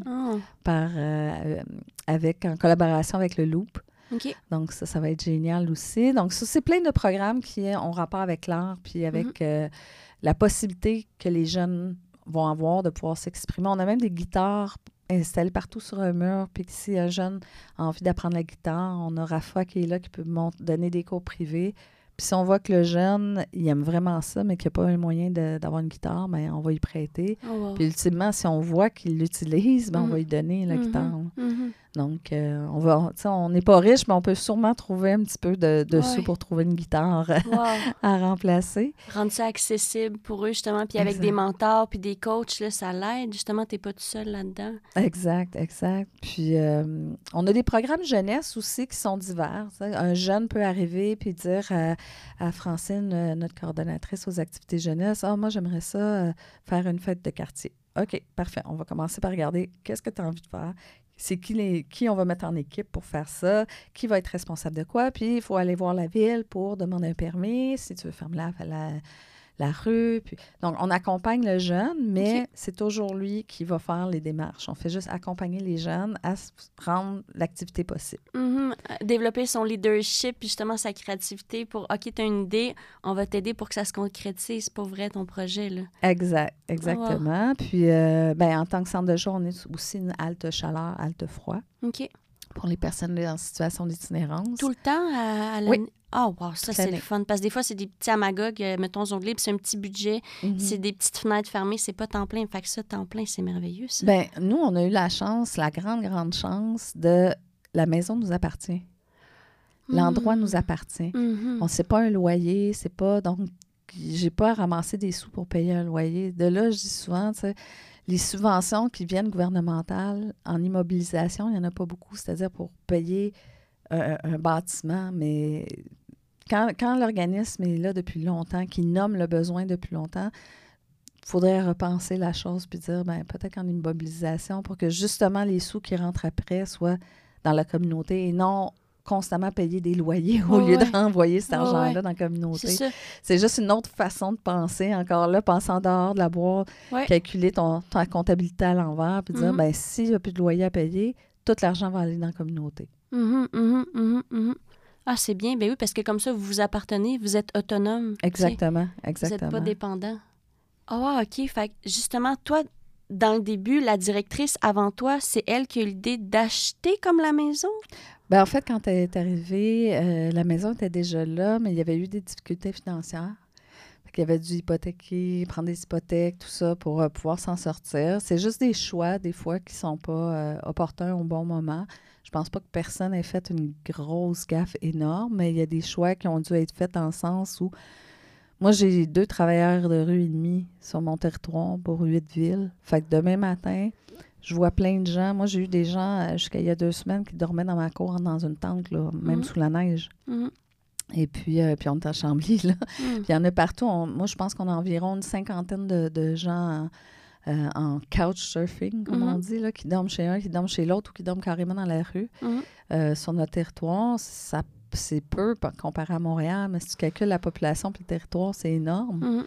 en collaboration avec le Loop. Donc, ça va être génial aussi. Donc, ça, c'est plein de programmes qui ont rapport avec l'art puis avec la possibilité que les jeunes vont avoir de pouvoir s'exprimer. On a même des guitares installées partout sur un mur. Puis si un jeune a envie d'apprendre la guitare, on a Rafa qui est là, qui peut donner des cours privés. Puis si on voit que le jeune, il aime vraiment ça, mais qu'il n'y a pas un moyen d'avoir une guitare, bien, on va y prêter. Puis ultimement, si on voit qu'il l'utilise, bien, on va lui donner la guitare. Donc, on n'est pas riche, mais on peut sûrement trouver un petit peu de sous pour trouver une guitare à remplacer.
Rendre ça accessible pour eux, justement. Puis avec des mentors, puis des coachs, là, ça l'aide. Justement, tu n'es pas tout seul là-dedans.
Exact. Puis, on a des programmes jeunesse aussi qui sont divers. Un jeune peut arriver puis dire à Francine, notre coordonnatrice aux activités jeunesse, « Ah, moi, j'aimerais ça faire une fête de quartier. » OK, parfait. On va commencer par regarder qu'est-ce que tu as envie de faire. C'est qui on va mettre en équipe pour faire ça, qui va être responsable de quoi. Puis, il faut aller voir la ville pour demander un permis, si tu veux fermer la rue. Puis... Donc, on accompagne le jeune, mais c'est toujours lui qui va faire les démarches. On fait juste accompagner les jeunes à rendre l'activité possible.
Développer son leadership, puis justement sa créativité pour, OK, tu as une idée, on va t'aider pour que ça se concrétise pour vrai, ton projet, là.
Exactement. Wow. Puis, en tant que centre de jour, on est aussi une halte chaleur, halte froid.
OK.
Pour les personnes en situation d'itinérance.
Tout le temps à
Oui.
Ah, wow, ça, c'est le fun. Parce que des fois, c'est des petits amagogues, mettons, onglés, puis c'est un petit budget. C'est des petites fenêtres fermées, c'est pas temps plein. Fait que ça, temps plein, c'est merveilleux, ça.
Bien, nous, on a eu la grande chance de... La maison nous appartient. L'endroit nous appartient. On ne sait pas un loyer, c'est pas... Donc, j'ai pas à ramasser des sous pour payer un loyer. De là, je dis souvent, tu sais, les subventions qui viennent gouvernementales en immobilisation, il n'y en a pas beaucoup, c'est-à-dire pour payer un bâtiment, mais quand l'organisme est là depuis longtemps, qui nomme le besoin depuis longtemps, il faudrait repenser la chose puis dire, peut-être qu'en immobilisation, pour que justement les sous qui rentrent après soient dans la communauté et non constamment payer des loyers au lieu de renvoyer cet argent-là dans la communauté. C'est juste une autre façon de penser. Encore là, penser en dehors de la boîte, calculer ta comptabilité à l'envers, puis dire, s'il n'y a plus de loyer à payer, tout l'argent va aller dans la communauté.
Ah, c'est bien. Ben oui, parce que comme ça, vous vous appartenez, vous êtes autonome.
Exactement.
Vous n'êtes pas dépendant. Ah, OK. Fait que justement, toi, dans le début, la directrice avant toi, c'est elle qui a eu l'idée d'acheter comme la maison?
Bien, en fait, quand elle est arrivée, la maison était déjà là, mais il y avait eu des difficultés financières. Il y avait dû hypothéquer, prendre des hypothèques, tout ça, pour pouvoir s'en sortir. C'est juste des choix, des fois, qui ne sont pas opportuns au bon moment. Je pense pas que personne ait fait une grosse gaffe énorme, mais il y a des choix qui ont dû être faits dans le sens où moi, j'ai 2 travailleurs de rue et demi sur mon territoire pour 8 villes. Fait que demain matin, je vois plein de gens. Moi, j'ai eu des gens, jusqu'à il y a 2 semaines, qui dormaient dans ma cour dans une tente, là, même sous la neige. Et puis on est à Chambly, là. Puis il y en a partout. Moi, je pense qu'on a environ une 50aine de gens en couchsurfing, comme on dit, là, qui dorment chez un, qui dorment chez l'autre ou qui dorment carrément dans la rue. Sur notre territoire, c'est peu comparé à Montréal, mais si tu calcules la population puis le territoire, c'est énorme.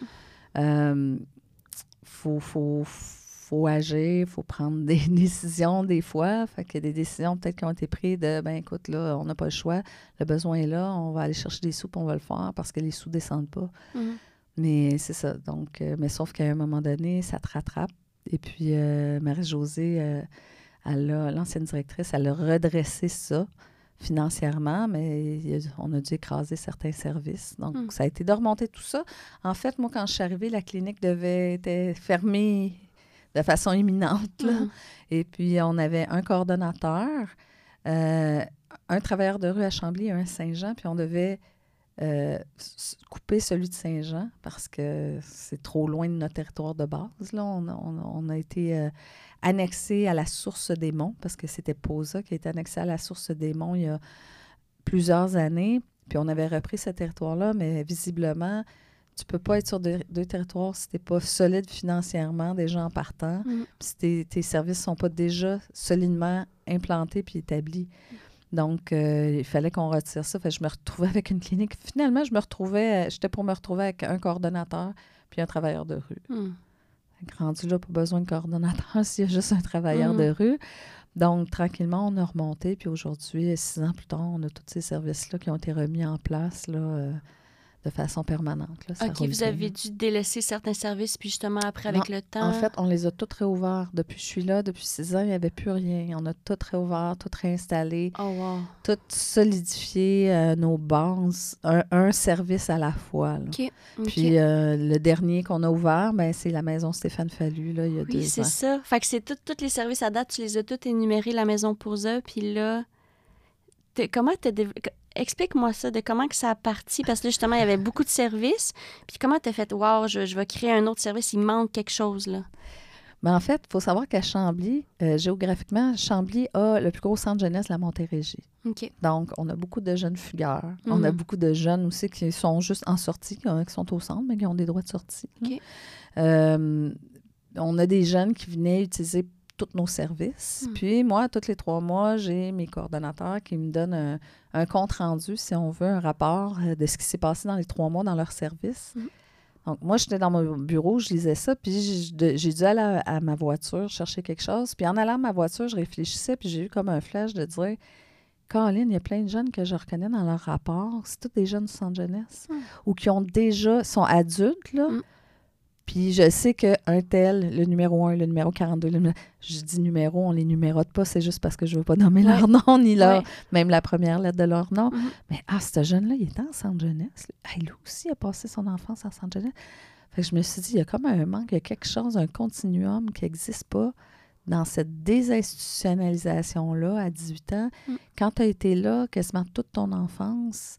Faut agir, il faut prendre des décisions des fois. Fait qu'il y a des décisions peut-être qui ont été prises de, écoute, là, on n'a pas le choix, le besoin est là, on va aller chercher des sous puis on va le faire parce que les sous ne descendent pas. Mais c'est ça. Donc, mais sauf qu'à un moment donné, ça te rattrape. Et puis, Marie-Josée, l'ancienne directrice, elle a redressé ça financièrement, mais on a dû écraser certains services. Donc, ça a été de remonter tout ça. En fait, moi, quand je suis arrivée, la clinique était fermée de façon imminente. Là. Et puis, on avait un coordonnateur, un travailleur de rue à Chambly et un à Saint-Jean, puis on devait couper celui de Saint-Jean parce que c'est trop loin de notre territoire de base. Là. On a été annexé à la Source des Monts parce que c'était POSA qui a été annexé à la Source des Monts il y a plusieurs années. Puis on avait repris ce territoire-là, mais visiblement, tu ne peux pas être sur deux territoires si tu n'es pas solide financièrement déjà en partant, puis si tes services ne sont pas déjà solidement implantés puis établis. Donc, il fallait qu'on retire ça. Fait que je me retrouvais avec une clinique. Finalement, j'étais pour me retrouver avec un coordonnateur puis un travailleur de rue. Rendu là, pas besoin de coordonnateur s'il y a juste un travailleur de rue. Donc, tranquillement, on a remonté. Puis aujourd'hui, 6 ans plus tard, on a tous ces services-là qui ont été remis en place là, de façon permanente. Là, ça
OK,
roule
vous
bien.
avez dû délaisser certains services, puis justement, après,
Non,
avec le temps...
En fait, on les a tous réouverts. Depuis que je suis là, depuis 6 ans, il n'y avait plus rien. On a tout réouvert, tout réinstallé,
Oh, wow.
tout solidifié nos bases, un service à la fois. Là.
OK.
Puis le dernier qu'on a ouvert, ben, c'est la maison Stéphane Fallu, là, il y a
Oui,
2
c'est
ans.
ça. Fait que c'est tous les services à date, tu les as tous énumérés, la maison Posa, puis là... Explique-moi ça, de comment que ça a parti, parce que là, justement, il y avait beaucoup de services, puis comment tu as fait, wow, je vais créer un autre service, il manque quelque chose, là.
Mais en fait, il faut savoir qu'à Chambly, géographiquement, Chambly a le plus gros centre jeunesse de la Montérégie.
OK.
Donc, on a beaucoup de jeunes fugueurs. On a beaucoup de jeunes aussi qui sont juste en sortie, qui sont au centre, mais qui ont des droits de sortie.
OK.
On a des jeunes qui venaient utiliser tous nos services. Puis moi, tous les 3 mois, j'ai mes coordonnateurs qui me donnent un compte rendu, si on veut, un rapport de ce qui s'est passé dans les 3 mois dans leur service. Donc, moi, j'étais dans mon bureau, je lisais ça, puis j'ai dû aller à ma voiture chercher quelque chose. Puis en allant à ma voiture, je réfléchissais, puis j'ai eu comme un flash de dire, Caroline, il y a plein de jeunes que je reconnais dans leur rapport. C'est tous des jeunes du centre jeunesse ou qui sont adultes, là. Puis je sais qu'un tel, le numéro 1, le numéro 42, je dis numéro, on ne les numérote pas, c'est juste parce que je ne veux pas nommer leur nom, ni même la première lettre de leur nom. Mais ce jeune-là, il était en centre jeunesse. Lui aussi a passé son enfance en centre jeunesse. Fait que je me suis dit, il y a comme un manque, il y a quelque chose, un continuum qui n'existe pas dans cette désinstitutionnalisation-là à 18 ans. Quand tu as été là quasiment toute ton enfance...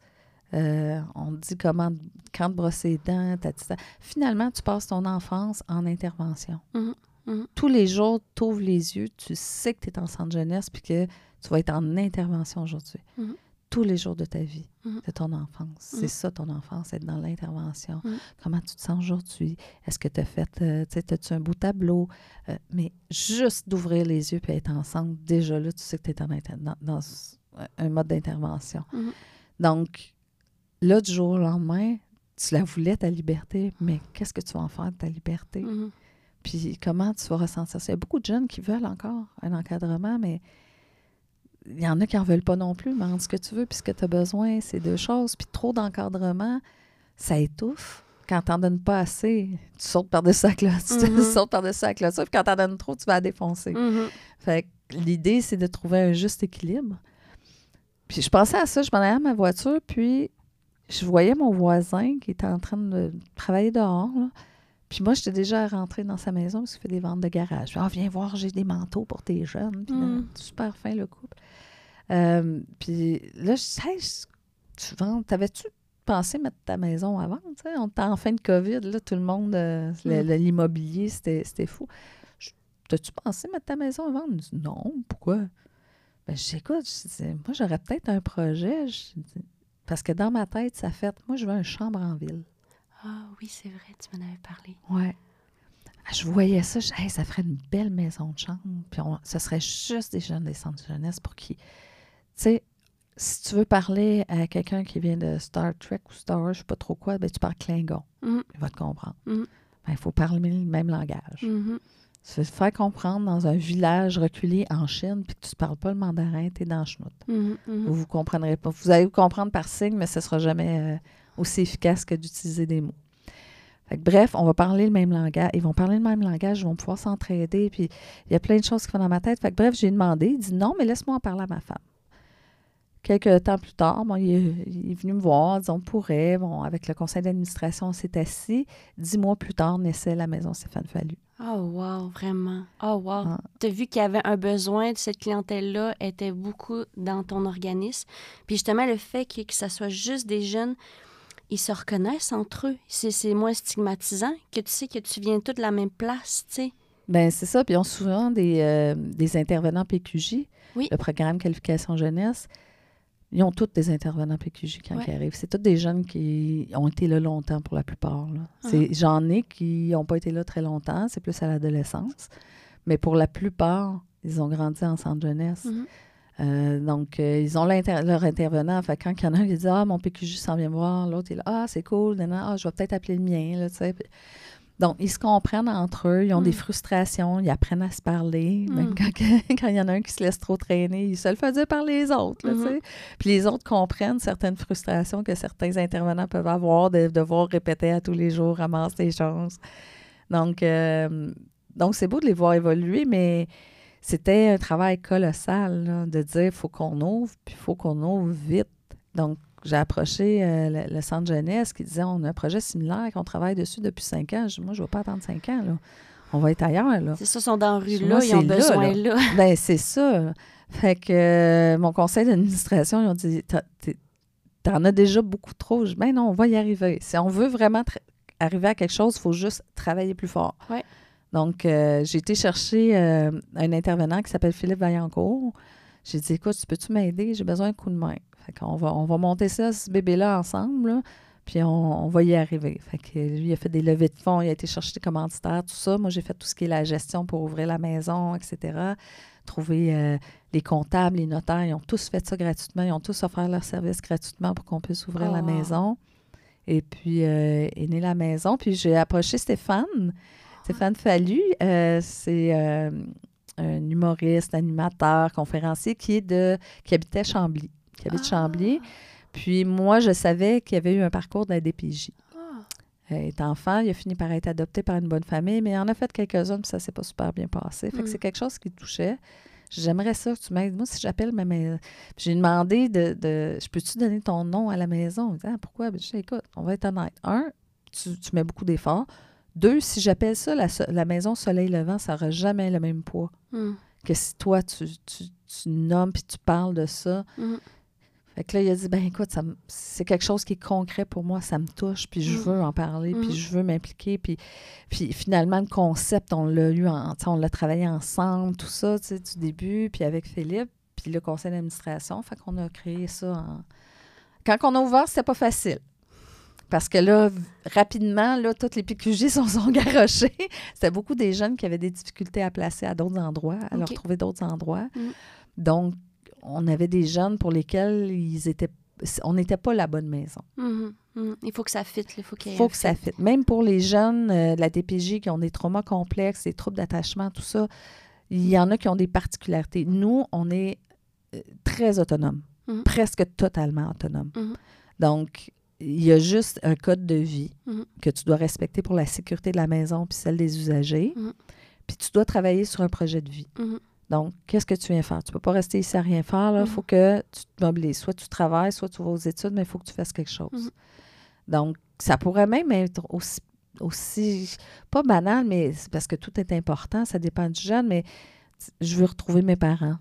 on te dit quand te brosser les dents, finalement, tu passes ton enfance en intervention. Tous les jours, tu ouvres les yeux, tu sais que tu es en centre jeunesse puis que tu vas être en intervention aujourd'hui. Tous les jours de ta vie, de ton enfance. C'est ça, ton enfance, être dans l'intervention. Comment tu te sens aujourd'hui? Est-ce que tu as fait, as-tu un beau tableau? Mais juste d'ouvrir les yeux puis être ensemble, déjà là, tu sais que tu es dans un mode d'intervention. Donc, là, du jour au lendemain, tu la voulais, ta liberté, mais qu'est-ce que tu vas en faire de ta liberté? Puis comment tu vas ressentir ça? Il y a beaucoup de jeunes qui veulent encore un encadrement, mais il y en a qui n'en veulent pas non plus. Mais ce que tu veux puis ce que tu as besoin, c'est 2 choses. Puis trop d'encadrement, ça étouffe. Quand tu n'en donnes pas assez, tu sautes par-dessus la clôture. Tu sautes par-dessus la clôture. Puis quand tu en donnes trop, tu vas la défoncer. Fait que l'idée, c'est de trouver un juste équilibre. Puis je pensais à ça, je m'en allais à ma voiture, puis je voyais mon voisin qui était en train de travailler dehors, là. Puis moi, j'étais déjà rentrée dans sa maison parce qu'il fait des ventes de garage. Je dis, viens voir, j'ai des manteaux pour tes jeunes. Puis super fin, le couple. Puis là, je dis, t'avais-tu pensé mettre ta maison à vendre? T'sais? On était en fin de COVID, là, tout le monde, l'immobilier, c'était fou. T'as-tu pensé mettre ta maison à vendre? Je dis, non, pourquoi? Ben, j'écoute, moi, j'aurais peut-être un projet. Parce que dans ma tête, ça fait, moi, je veux une chambre en ville.
Ah oui, c'est vrai, tu m'en avais parlé.
Oui. Je voyais ça, ça ferait une belle maison de chambre. Puis ce serait juste des jeunes des centres de jeunesse pour qui... Tu sais, si tu veux parler à quelqu'un qui vient de Star Trek ou Star Wars, je ne sais pas trop quoi, ben tu parles Klingon. Il va te comprendre. Ben, il faut parler le même langage. Tu veux te faire comprendre dans un village reculé en Chine puis que tu ne parles pas le mandarin, tu es dans le chenoute. Vous ne comprendrez pas. Vous allez vous comprendre par signe, mais ce ne sera jamais aussi efficace que d'utiliser des mots. Fait que, bref, on va parler le même langage. Ils vont parler le même langage, ils vont pouvoir s'entraider. Puis il y a plein de choses qui vont dans ma tête. Fait que, bref, j'ai demandé. Il dit non, mais laisse-moi en parler à ma femme. Quelques temps plus tard, il est venu me voir, disons, on pourrait. Bon, avec le conseil d'administration, on s'est assis. 10 mois plus tard, naissait la maison Stéphane Fallu.
Oh, wow, vraiment. Oh, wow. Tu as vu qu'il y avait un besoin de cette clientèle-là, était beaucoup dans ton organisme. Puis justement, le fait que ça soit juste des jeunes, ils se reconnaissent entre eux. C'est moins stigmatisant que tu sais que tu viens tous de la même place, tu sais.
Bien, c'est ça. Puis ils ont souvent des intervenants PQJ, le programme Qualification Jeunesse. Ils ont tous des intervenants PQJ quand ils arrivent. C'est tous des jeunes qui ont été là longtemps pour la plupart. Là. J'en ai qui n'ont pas été là très longtemps. C'est plus à l'adolescence. Mais pour la plupart, ils ont grandi en centre jeunesse. Donc, ils ont leur intervenant. Fait, quand il y en a un qui dit « Ah, mon PQJ s'en vient me voir », l'autre, il est là « Ah, c'est cool, je vais peut-être appeler le mien. » Donc, ils se comprennent entre eux, ils ont des frustrations, ils apprennent à se parler. Même quand il y en a un qui se laisse trop traîner, ils se le font dire par les autres. Là, tu sais. Puis les autres comprennent certaines frustrations que certains intervenants peuvent avoir de devoir répéter à tous les jours, ramasser les choses. Donc c'est beau de les voir évoluer, mais c'était un travail colossal là, de dire il faut qu'on ouvre, puis il faut qu'on ouvre vite. Donc, j'ai approché le centre jeunesse qui disait on a un projet similaire qu'on travaille dessus depuis 5 ans. Moi, je ne vais pas attendre 5 ans. Là. On va être ailleurs. Là.
C'est ça, ils sont dans la rue là, ils ont besoin là.
Bien, c'est ça. Fait que mon conseil d'administration, ils ont dit t'en as déjà beaucoup trop. Je dis, ben non, on va y arriver. Si on veut vraiment arriver à quelque chose, il faut juste travailler plus fort.
Ouais.
Donc, j'ai été chercher un intervenant qui s'appelle Philippe Vaillancourt. J'ai dit, écoute, peux-tu m'aider? J'ai besoin d'un coup de main. Fait qu'on va monter ça, ce bébé-là, ensemble, là, puis on va y arriver. Fait que lui, il a fait des levées de fonds, il a été chercher des commanditaires, tout ça. Moi, j'ai fait tout ce qui est la gestion pour ouvrir la maison, etc. Trouver les comptables, les notaires, ils ont tous fait ça gratuitement. Ils ont tous offert leur service gratuitement pour qu'on puisse ouvrir la maison. Et puis, est née la maison. Puis, j'ai approché Stéphane Fallu. C'est un humoriste, animateur, conférencier qui habitait Chambly. Qui habite Chambly. Puis moi, je savais qu'il y avait eu un parcours de la DPJ. Il est enfant, il a fini par être adopté par une bonne famille, mais il en a fait quelques-unes, puis ça ne s'est pas super bien passé. Fait que c'est quelque chose qui touchait. J'aimerais ça que tu m'aides. Moi, si j'appelle ma maison... J'ai demandé je peux-tu donner ton nom à la maison? Il dit, pourquoi? Ben, je dis, écoute, on va être honnête. 1, tu mets beaucoup d'efforts. 2, si j'appelle ça la maison Soleil Levant, ça n'aura jamais le même poids que si toi, tu nommes puis tu parles de ça. Fait que là, il a dit, ben écoute, c'est quelque chose qui est concret pour moi, ça me touche, puis je veux en parler, puis je veux m'impliquer. Puis finalement, le concept, on l'a eu, on l'a travaillé ensemble, tout ça, tu sais, du début, puis avec Philippe, puis le conseil d'administration. Fait qu'on a créé ça Quand on a ouvert, c'était pas facile. Parce que là, rapidement, là, toutes les PQJ sont garochés. C'était beaucoup des jeunes qui avaient des difficultés à placer à d'autres endroits, à leur trouver d'autres endroits. Donc, on avait des jeunes pour lesquels on n'était pas la bonne maison.
Il faut que ça fitte. Il
faut que ça fitte. Même pour les jeunes de la DPJ qui ont des traumas complexes, des troubles d'attachement, tout ça, il y en a qui ont des particularités. Nous, on est très autonomes, presque totalement autonomes. Donc, il y a juste un code de vie que tu dois respecter pour la sécurité de la maison puis celle des usagers. Puis tu dois travailler sur un projet de vie. Donc, qu'est-ce que tu viens faire? Tu ne peux pas rester ici à rien faire. Il faut que tu te mobilises. Soit tu travailles, soit tu vas aux études, mais il faut que tu fasses quelque chose. Donc, ça pourrait même être aussi pas banal, mais c'est parce que tout est important. Ça dépend du jeune, mais je veux retrouver mes parents.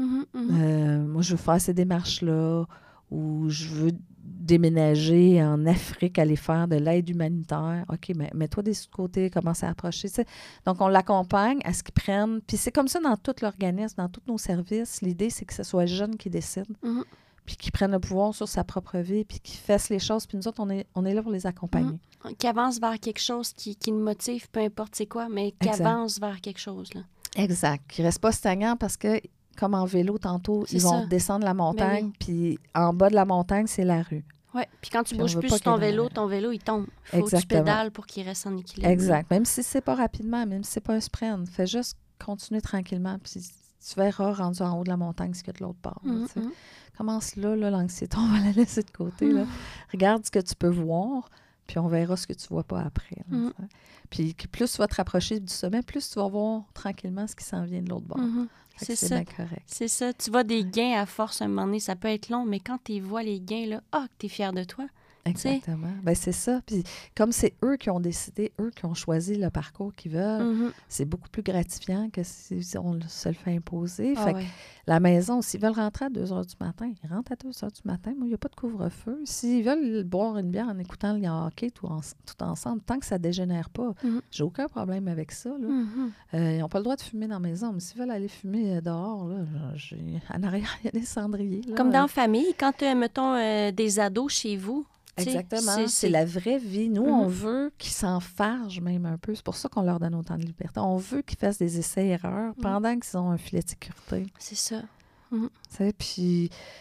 Moi, je veux faire ces démarches-là, ou je veux déménager en Afrique, aller faire de l'aide humanitaire. OK, mais mets-toi des sous-côtés, commence à approcher. Tu sais. Donc, on l'accompagne à ce qu'ils prennent. Puis c'est comme ça dans tout l'organisme, dans tous nos services. L'idée, c'est que ce soit le jeune qui décide, puis qui prenne le pouvoir sur sa propre vie, puis qui fasse les choses. Puis nous autres, on est là pour les accompagner.
Qui avance vers quelque chose qui le motive, peu importe c'est quoi, mais qui avance vers quelque chose. Là.
Exact. Qui ne reste pas stagnant parce que comme en vélo, tantôt, ils vont descendre la montagne, puis en bas de la montagne, c'est la rue.
Oui, puis quand tu bouges plus sur ton vélo, il tombe. Il faut que tu pédales pour qu'il reste en équilibre.
Exact. Même si c'est pas rapidement, même si c'est pas un sprint, fais juste continuer tranquillement, puis tu verras rendu en haut de la montagne ce qu'il y a de l'autre part. Commence là, l'anxiété, on va la laisser de côté. Là. Regarde ce que tu peux voir, puis on verra ce que tu vois pas après. Là, puis plus tu vas te rapprocher du sommet, plus tu vas voir tranquillement ce qui s'en vient de l'autre bord.
C'est ça. Bien correct. C'est ça. Tu vois des gains à force à un moment donné, ça peut être long, mais quand tu vois les gains, là, que tu es fier de toi.
Exactement. Ben c'est ça. Puis comme c'est eux qui ont décidé, eux qui ont choisi le parcours qu'ils veulent, c'est beaucoup plus gratifiant que si on se le fait imposer. Fait que la maison, s'ils veulent rentrer à 2 h du matin, ils rentrent à 2 h du matin. Moi, il n'y a pas de couvre-feu. S'ils veulent boire une bière en écoutant le hockey tout ensemble, tant que ça ne dégénère pas, j'ai aucun problème avec ça. Là. Ils n'ont pas le droit de fumer dans la maison, mais s'ils veulent aller fumer dehors, là, en arrière, il y a des cendriers. Là.
Comme dans la famille, quand tu as, mettons, des ados chez vous,
exactement. C'est la vraie vie. Nous, on veut qu'ils s'enfargent même un peu. C'est pour ça qu'on leur donne autant de liberté. On veut qu'ils fassent des essais-erreurs pendant qu'ils ont un filet de sécurité.
C'est ça.
Puis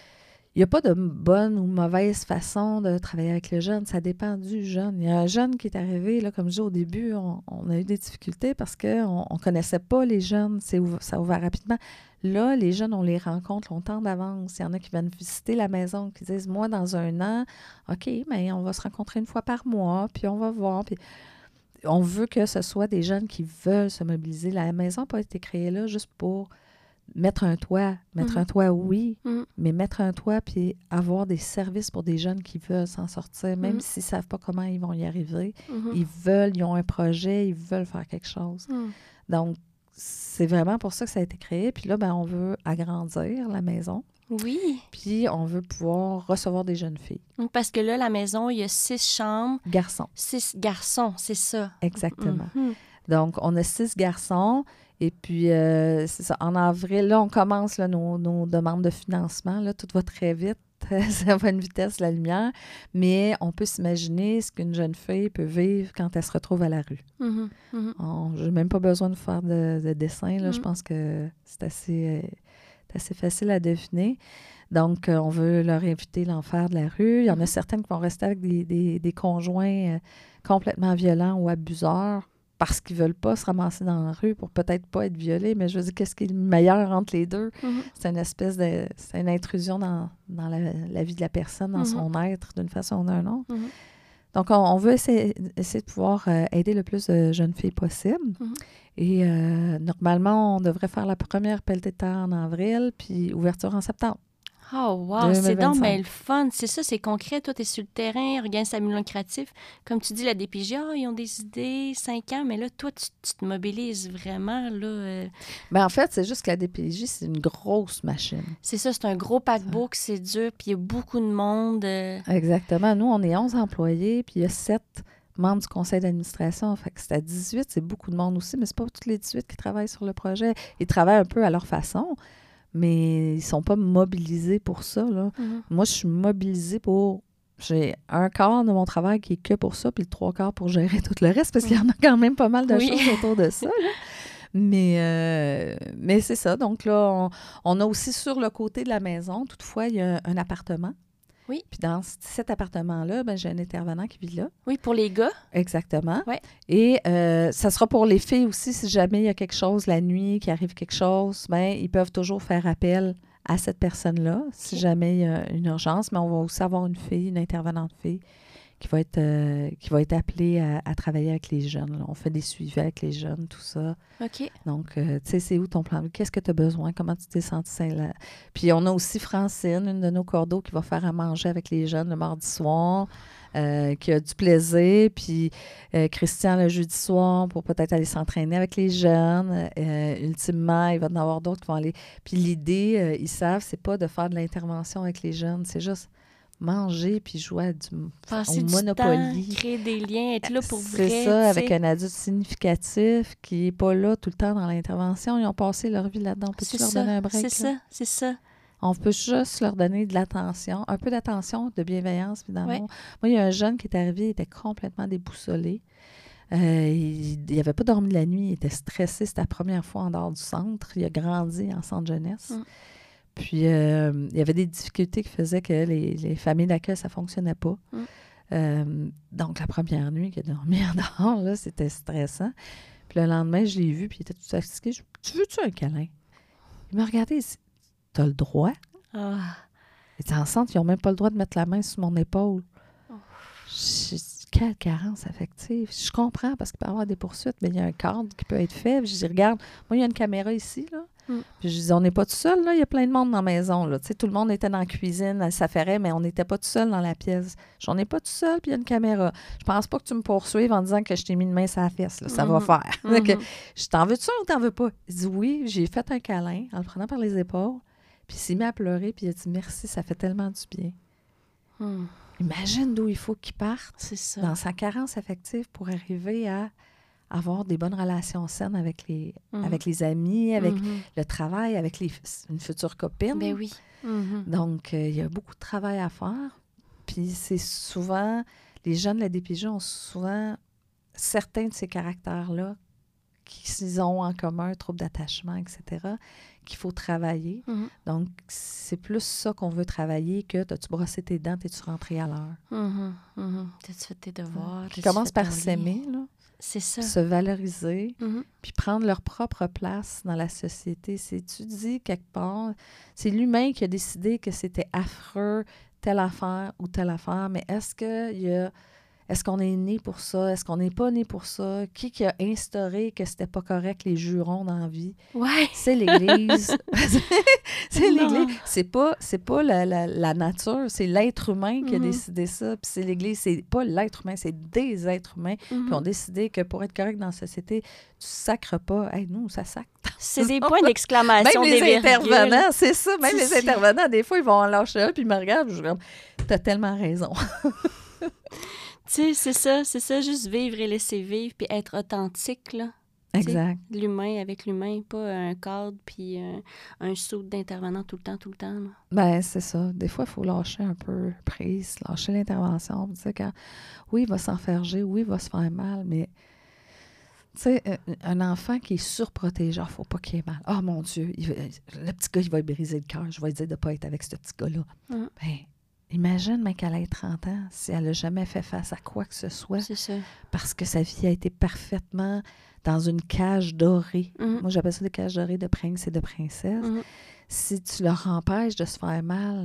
Il n'y a pas de bonne ou mauvaise façon de travailler avec le jeune. Ça dépend du jeune. Il y a un jeune qui est arrivé, là, comme je dis au début, on a eu des difficultés parce qu'on ne connaissait pas les jeunes. Ça a ouvert rapidement. Là, les jeunes, on les rencontre longtemps d'avance. Il y en a qui viennent visiter la maison, qui disent, moi, dans un an, OK, mais on va se rencontrer une fois par mois, puis on va voir. Puis on veut que ce soit des jeunes qui veulent se mobiliser. La maison n'a pas été créée là juste pour mettre un toit. Mettre un toit, oui, mais mettre un toit puis avoir des services pour des jeunes qui veulent s'en sortir, même s'ils ne savent pas comment ils vont y arriver. Ils ont un projet, ils veulent faire quelque chose. Donc, c'est vraiment pour ça que ça a été créé. Puis là, ben, on veut agrandir la maison.
Oui.
Puis on veut pouvoir recevoir des jeunes filles.
Parce que là, la maison, il y a 6 chambres.
Garçons.
6 garçons, c'est ça.
Exactement. Donc, on a 6 garçons. Et puis, c'est ça. En avril, là, on commence là, nos demandes de financement. Là, tout va très vite. Ça va à une vitesse de la lumière. Mais on peut s'imaginer ce qu'une jeune fille peut vivre quand elle se retrouve à la rue. Je n'ai même pas besoin de faire de dessin. Là. Je pense que c'est assez facile à deviner. Donc, on veut leur éviter l'enfer de la rue. Il y en a certaines qui vont rester avec des conjoints complètement violents ou abuseurs parce qu'ils ne veulent pas se ramasser dans la rue pour peut-être pas être violés. Mais je veux dire, qu'est-ce qui est le meilleur entre les deux? C'est une espèce de... C'est une intrusion dans la vie de la personne, dans son être, d'une façon ou d'une autre. Donc, on veut essayer de pouvoir aider le plus de jeunes filles possible. Et normalement, on devrait faire la première pelletée de terre en avril, puis ouverture en septembre.
Oh, wow, c'est donc bien le fun. C'est ça, c'est concret. Toi, tu es sur le terrain, organisme lucratif. Comme tu dis, la DPJ, ils ont des idées, 5 ans, mais là, toi, tu te mobilises vraiment, là.
Bien, en fait, c'est juste que la DPJ, c'est une grosse machine.
C'est ça, c'est un gros paquebot que c'est dur, puis il y a beaucoup de monde.
Exactement. Nous, on est 11 employés, puis il y a 7 membres du conseil d'administration. Fait que c'est à 18, c'est beaucoup de monde aussi, mais c'est pas tous les 18 qui travaillent sur le projet. Ils travaillent un peu à leur façon, mais ils ne sont pas mobilisés pour ça. Là. Moi, je suis mobilisée pour... J'ai un quart de mon travail qui est que pour ça, puis le 3/4 pour gérer tout le reste, parce qu'il y en a quand même pas mal de choses autour de ça. Là. Mais c'est ça. Donc là, on a aussi sur le côté de la maison, toutefois, il y a un appartement.
Oui.
Puis dans cet appartement-là, ben, j'ai un intervenant qui vit là.
Oui, pour les gars.
Exactement.
Ouais.
Et ça sera pour les filles aussi, si jamais il y a quelque chose la nuit, qu'il arrive quelque chose, ben, ils peuvent toujours faire appel à cette personne-là, si jamais il y a une urgence. Mais on va aussi avoir une fille, une intervenante fille, qui va être appelée à travailler avec les jeunes. Là. On fait des suivis avec les jeunes, tout ça.
OK.
Donc, tu sais, c'est où ton plan? Qu'est-ce que tu as besoin? Comment tu t'es senti? Puis, on a aussi Francine, une de nos cordeaux, qui va faire à manger avec les jeunes le mardi soir, qui a du plaisir. Puis, Christian, le jeudi soir, pour peut-être aller s'entraîner avec les jeunes. Ultimement, il va y en avoir d'autres qui vont aller... Puis, l'idée, ils savent, c'est pas de faire de l'intervention avec les jeunes, c'est juste... manger puis jouer au Monopoly.
Temps, créer des liens, être là pour vrai.
C'est ça, avec un adulte significatif qui n'est pas là tout le temps dans l'intervention. Ils ont passé leur vie là-dedans. Peux-tu leur donner un break?
C'est ça. On
peut juste leur donner de l'attention, un peu d'attention, de bienveillance puis d'amour. Moi, il y a un jeune qui est arrivé, il était complètement déboussolé. Il n'avait pas dormi la nuit, il était stressé. C'était la première fois en dehors du centre. Il a grandi en centre jeunesse. Puis, il y avait des difficultés qui faisaient que les familles d'accueil, ça ne fonctionnait pas. Donc, la première nuit qu'il a dormi en dehors, là, c'était stressant. Puis le lendemain, je l'ai vu, puis il était tout fatigué. Tu veux-tu un câlin? Il m'a regardé, il dit, t'as le droit? Il était en centre, ils n'ont même pas le droit de mettre la main sur mon épaule. J'ai dit, quelle carence affective. Je comprends, parce qu'il peut y avoir des poursuites, mais il y a un cadre qui peut être fait. Puis je dis, regarde, moi, il y a une caméra ici, là. Puis je dis, on n'est pas tout seul, là. Il y a plein de monde dans la maison, là. Tu sais, tout le monde était dans la cuisine, ça ferait, mais on n'était pas tout seul dans la pièce. On n'est pas tout seul, puis il y a une caméra. Je pense pas que tu me poursuives en disant que je t'ai mis une main sur la fesse, là. Ça va faire. Donc, je t'en veux-tu ou t'en veux pas? Il dit oui. J'ai fait un câlin en le prenant par les épaules. Puis il s'est mis à pleurer, puis il a dit merci, ça fait tellement du bien. Imagine d'où il faut qu'il parte.
C'est ça.
Dans sa carence affective pour arriver à avoir des bonnes relations saines avec les amis, avec le travail, avec une future copine.
Ben oui.
Donc, il y a beaucoup de travail à faire. Puis c'est souvent, les jeunes de la DPJ ont souvent certains de ces caractères-là qu'ils ont en commun, troubles d'attachement, etc., qu'il faut travailler. Donc, c'est plus ça qu'on veut travailler que t'as-tu brossé tes dents, t'es-tu rentré à l'heure.
T'as-tu fait tes devoirs?
Ils commencent par s'aimer, là.
C'est ça.
Se valoriser, puis prendre leur propre place dans la société. Tu dis quelque part, c'est l'humain qui a décidé que c'était affreux, telle affaire ou telle affaire, mais est-ce qu'on est né pour ça? Est-ce qu'on n'est pas né pour ça? Qui a instauré que c'était pas correct les jurons dans la vie?
Ouais.
C'est l'Église. C'est l'Église. C'est pas la nature, c'est l'être humain qui a décidé ça. Puis c'est l'Église, c'est pas l'être humain, c'est des êtres humains qui ont décidé que pour être correct dans la société, tu sacres pas. Hey, nous, ça sacre.
C'est des points d'exclamation,
même
des
les intervenants,
virgules.
c'est ça. Même les intervenants, des fois, ils vont en lâcher un, puis ils me regardent, puis je dis, t'as tellement raison.
Tu sais, c'est ça, juste vivre et laisser vivre, puis être authentique, là.
Exact.
T'sais, l'humain avec l'humain, pas un cadre puis un saut d'intervenant tout le temps, là.
Ben c'est ça. Des fois, il faut lâcher un peu prise, lâcher l'intervention, dire que oui, il va s'enferger, oui, il va se faire mal, mais tu sais, un enfant qui est surprotégé, il ne faut pas qu'il ait mal. Oh mon Dieu, le petit gars, il va lui briser le cœur, je vais lui dire de ne pas être avec ce petit gars-là. Ben, imagine, mais qu'elle ait 30 ans, si elle n'a jamais fait face à quoi que ce soit.
C'est ça.
Parce que sa vie a été parfaitement dans une cage dorée. Moi, j'appelle ça des cages dorées de princes et de princesses. Si tu leur empêches de se faire mal,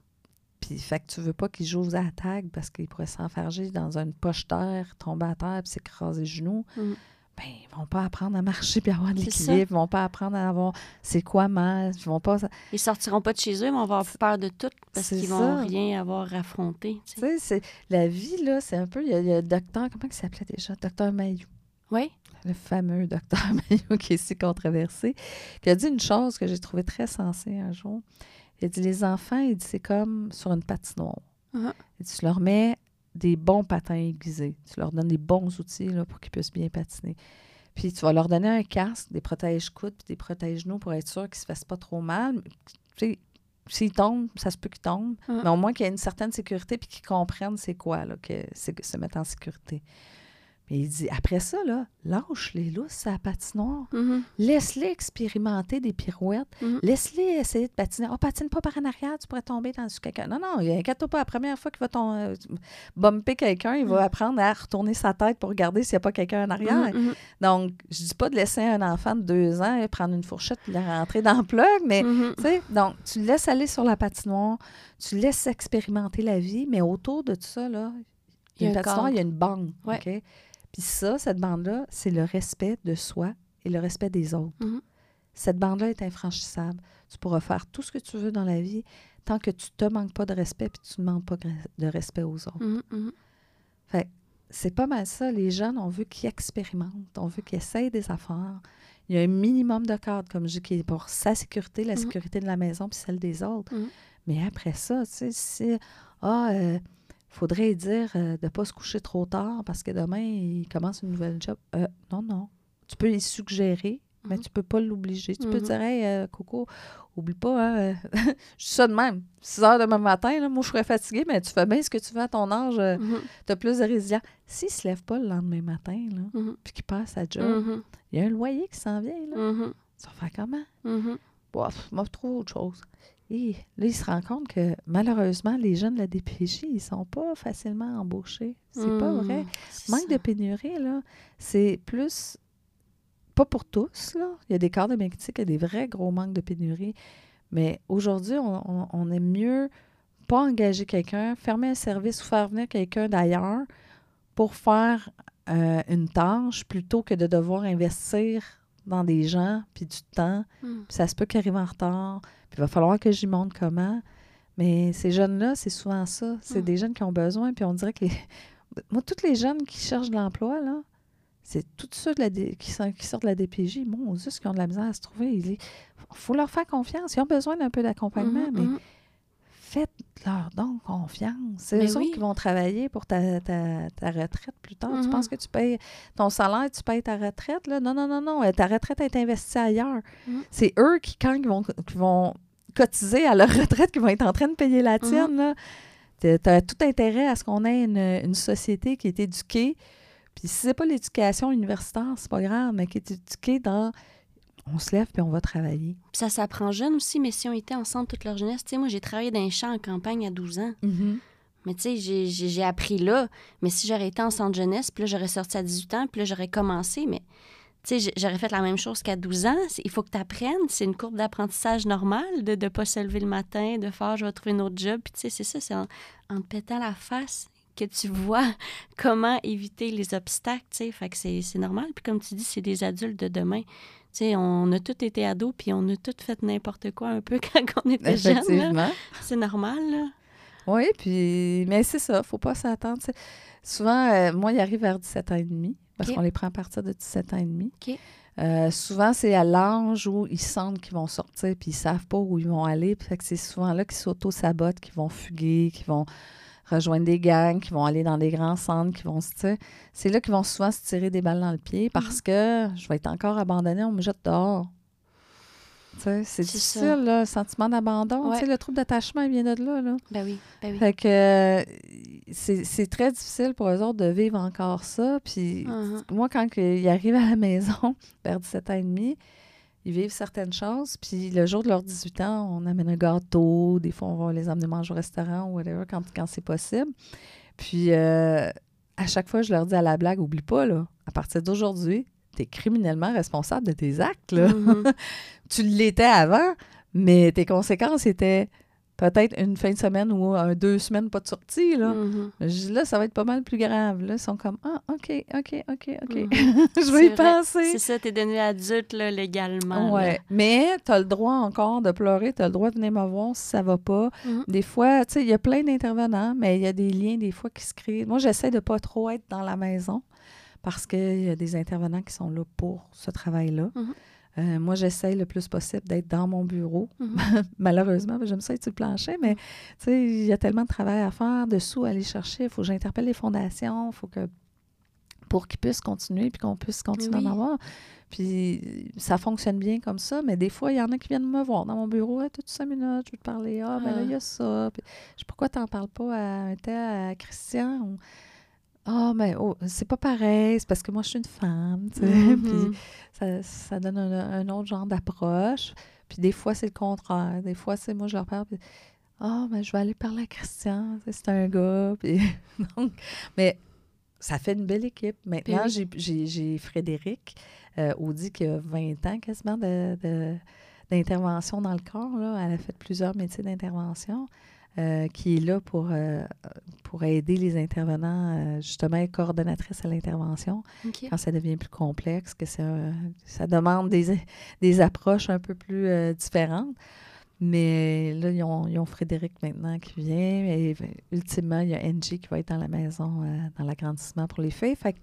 puis fait que tu veux pas qu'ils jouent à la tag parce qu'ils pourraient s'enfarger dans une poche terre, tomber à terre puis s'écraser les genoux, ben, ils vont pas apprendre à marcher puis avoir de l'équilibre. Ils vont pas apprendre à avoir c'est quoi mal. Ils vont pas...
Ils sortiront pas de chez eux, ils vont avoir peur de tout parce qu'ils vont rien avoir affronté.
Tu sais, c'est la vie, là, c'est un peu... Il y a le docteur, comment il s'appelait déjà? Docteur Mayou.
Oui.
Le fameux docteur Mayou qui est si controversé, qui a dit une chose que j'ai trouvée très sensée un jour. Il a dit, les enfants, il dit, c'est comme sur une patinoire. Il dit, tu leur mets des bons patins aiguisés. Tu leur donnes des bons outils là, pour qu'ils puissent bien patiner. Puis tu vas leur donner un casque, des protège-coudes puis des protège-genoux pour être sûr qu'ils ne se fassent pas trop mal. Tu sais, s'ils tombent, ça se peut qu'ils tombent, mais au moins qu'il y ait une certaine sécurité puis qu'ils comprennent c'est quoi, là, que c'est se mettre en sécurité. Mais il dit, après ça, là, lâche-les lousses à la patinoire. Laisse-les expérimenter des pirouettes. Laisse-les essayer de patiner. Oh, patine pas par en arrière, tu pourrais tomber sur quelqu'un. Non, inquiète-toi pas. La première fois qu'il va bumper quelqu'un, il va apprendre à retourner sa tête pour regarder s'il n'y a pas quelqu'un en arrière. Donc, je dis pas de laisser un enfant de 2 ans prendre une fourchette et la rentrer dans le plug, mais, tu sais, donc, tu le laisses aller sur la patinoire, tu le laisses expérimenter la vie, mais autour de tout ça, là, il y a une patinoire, il y a une bande, OK? Puis ça, cette bande-là, c'est le respect de soi et le respect des autres. Cette bande-là est infranchissable. Tu pourras faire tout ce que tu veux dans la vie tant que tu ne te manques pas de respect et tu ne manques pas de respect aux autres. Fait c'est pas mal ça. Les jeunes, on veut qu'ils expérimentent, on veut qu'ils essayent des affaires. Il y a un minimum de cadre, comme je dis, qui est pour sa sécurité, la sécurité de la maison puis celle des autres. Mais après ça, tu sais, faudrait dire de ne pas se coucher trop tard parce que demain, il commence une nouvelle job. Non. Tu peux les suggérer, mais tu ne peux pas l'obliger. Tu peux dire, hey, Coco, oublie pas, je dis ça de même. 6 heures demain matin, là, moi, je serais fatiguée, mais tu fais bien ce que tu veux à ton âge. Tu as plus de résilience. S'il ne se lève pas le lendemain matin, là, puis qu'il passe à job, il y a un loyer qui s'en vient. Là. Ça va faire comment? Moi, je trouve autre chose. Et là, il se rend compte que, malheureusement, les jeunes de la DPJ, ils ne sont pas facilement embauchés. C'est pas vrai. Manque de pénurie, là, c'est plus... Pas pour tous, là. Il y a des corps de métier qui ont des vrais gros manques de pénurie. Mais aujourd'hui, on aime mieux pas engager quelqu'un, fermer un service ou faire venir quelqu'un d'ailleurs pour faire une tâche plutôt que de devoir investir dans des gens, puis du temps, puis ça se peut qu'ils arrivent en retard, puis il va falloir que j'y montre comment. Mais ces jeunes-là, c'est souvent ça. C'est des jeunes qui ont besoin, puis on dirait que moi, tous les jeunes qui cherchent de l'emploi, là, c'est tous ceux qui sortent de la DPJ, mon Dieu, qui ont de la misère à se trouver. Il faut leur faire confiance. Ils ont besoin d'un peu d'accompagnement, mais faites-leur donc confiance. C'est eux autres qui vont travailler pour ta retraite plus tard. Tu penses que tu payes ton salaire, tu payes ta retraite? Là? Non. Ta retraite est investie ailleurs. C'est eux qui, quand ils vont cotiser à leur retraite, qui vont être en train de payer la tienne. Tu as tout intérêt à ce qu'on ait une société qui est éduquée Puis si c'est pas l'éducation universitaire, c'est pas grave, mais qui est éduqué dans... On se lève puis on va travailler.
Puis ça s'apprend jeune aussi, mais si on était ensemble toute leur jeunesse, tu sais, moi, j'ai travaillé dans un champ en campagne à 12 ans. Mais tu sais, j'ai appris là. Mais si j'aurais été en centre jeunesse, puis là, j'aurais sorti à 18 ans, puis là, j'aurais commencé, mais tu sais, j'aurais fait la même chose qu'à 12 ans. Il faut que tu apprennes. C'est une courbe d'apprentissage normale de ne pas se lever le matin, de faire « je vais trouver un autre job ». Puis tu sais, c'est ça, c'est en te pétant la face que tu vois comment éviter les obstacles, tu sais. Fait que c'est normal. Puis comme tu dis, c'est des adultes de demain. Tu sais, on a tous été ados, puis on a tous fait n'importe quoi un peu quand on était jeunes.
Effectivement.
C'est normal, là.
Oui, puis... Mais c'est ça, faut pas s'attendre. T'sais. Souvent, moi, il arrive vers 17 ans et demi, parce qu'on les prend à partir de 17 ans et demi. Souvent, c'est à l'âge où ils sentent qu'ils vont sortir, puis ils savent pas où ils vont aller. Puis fait que c'est souvent là qu'ils s'auto-sabotent, qu'ils vont fuguer, qu'ils vont rejoindre des gangs, qui vont aller dans des grands centres, qui vont se tirer. C'est là qu'ils vont souvent se tirer des balles dans le pied parce que je vais être encore abandonnée, on me jette dehors. C'est difficile, là, le sentiment d'abandon. Ouais. Le trouble d'attachement, il vient de là.
Ben oui.
Fait que c'est très difficile pour eux autres de vivre encore ça. Puis moi, quand ils arrivent à la maison, vers 17 ans et demi, ils vivent certaines choses. Puis le jour de leurs 18 ans, on amène un gâteau. Des fois, on va les emmener manger au restaurant ou whatever quand c'est possible. Puis à chaque fois, je leur dis à la blague, oublie pas, là, à partir d'aujourd'hui, tu es criminellement responsable de tes actes. Là. Tu l'étais avant, mais tes conséquences étaient peut-être une fin de semaine ou 2 semaines pas de sortie. Là. Je dis, là, ça va être pas mal plus grave. Là, ils sont comme, OK. Je vais y penser.
C'est ça, t'es devenu adulte là, légalement.
Oui, mais tu as le droit encore de pleurer, tu as le droit de venir me voir si ça va pas. Des fois, tu sais, il y a plein d'intervenants, mais il y a des liens des fois qui se créent. Moi, j'essaie de pas trop être dans la maison parce qu'il y a des intervenants qui sont là pour ce travail-là. Moi, j'essaie le plus possible d'être dans mon bureau. Malheureusement, j'aime ça être sur le plancher, mais il y a tellement de travail à faire, de sous à aller chercher. Il faut que j'interpelle les fondations, pour qu'ils puissent continuer puis qu'on puisse continuer à en avoir. Puis ça fonctionne bien comme ça, mais des fois, il y en a qui viennent me voir dans mon bureau. Hey, t'as-tu 5 minutes, je veux te parler. Ah, ben là, il y a ça. Puis, je sais pourquoi t'en parles pas à Christian ou... Ah, mais c'est pas pareil, c'est parce que moi, je suis une femme, tu sais. Puis ça donne un autre genre d'approche. Puis des fois, c'est le contraire. Des fois, c'est moi, je leur parle, puis mais je vais aller parler à Christian, c'est un gars. Puis donc, mais ça fait une belle équipe. Maintenant, j'ai Frédéric Audi qui a 20 ans quasiment d'intervention dans le corps. Là. Elle a fait plusieurs métiers d'intervention. Qui est là pour aider les intervenants, justement, être coordonnatrice à l'intervention quand ça devient plus complexe, que ça demande des approches un peu plus différentes. Mais là, ils ont Frédéric maintenant qui vient. Et ultimement, il y a Angie qui va être dans la maison, dans l'agrandissement pour les filles. Fait que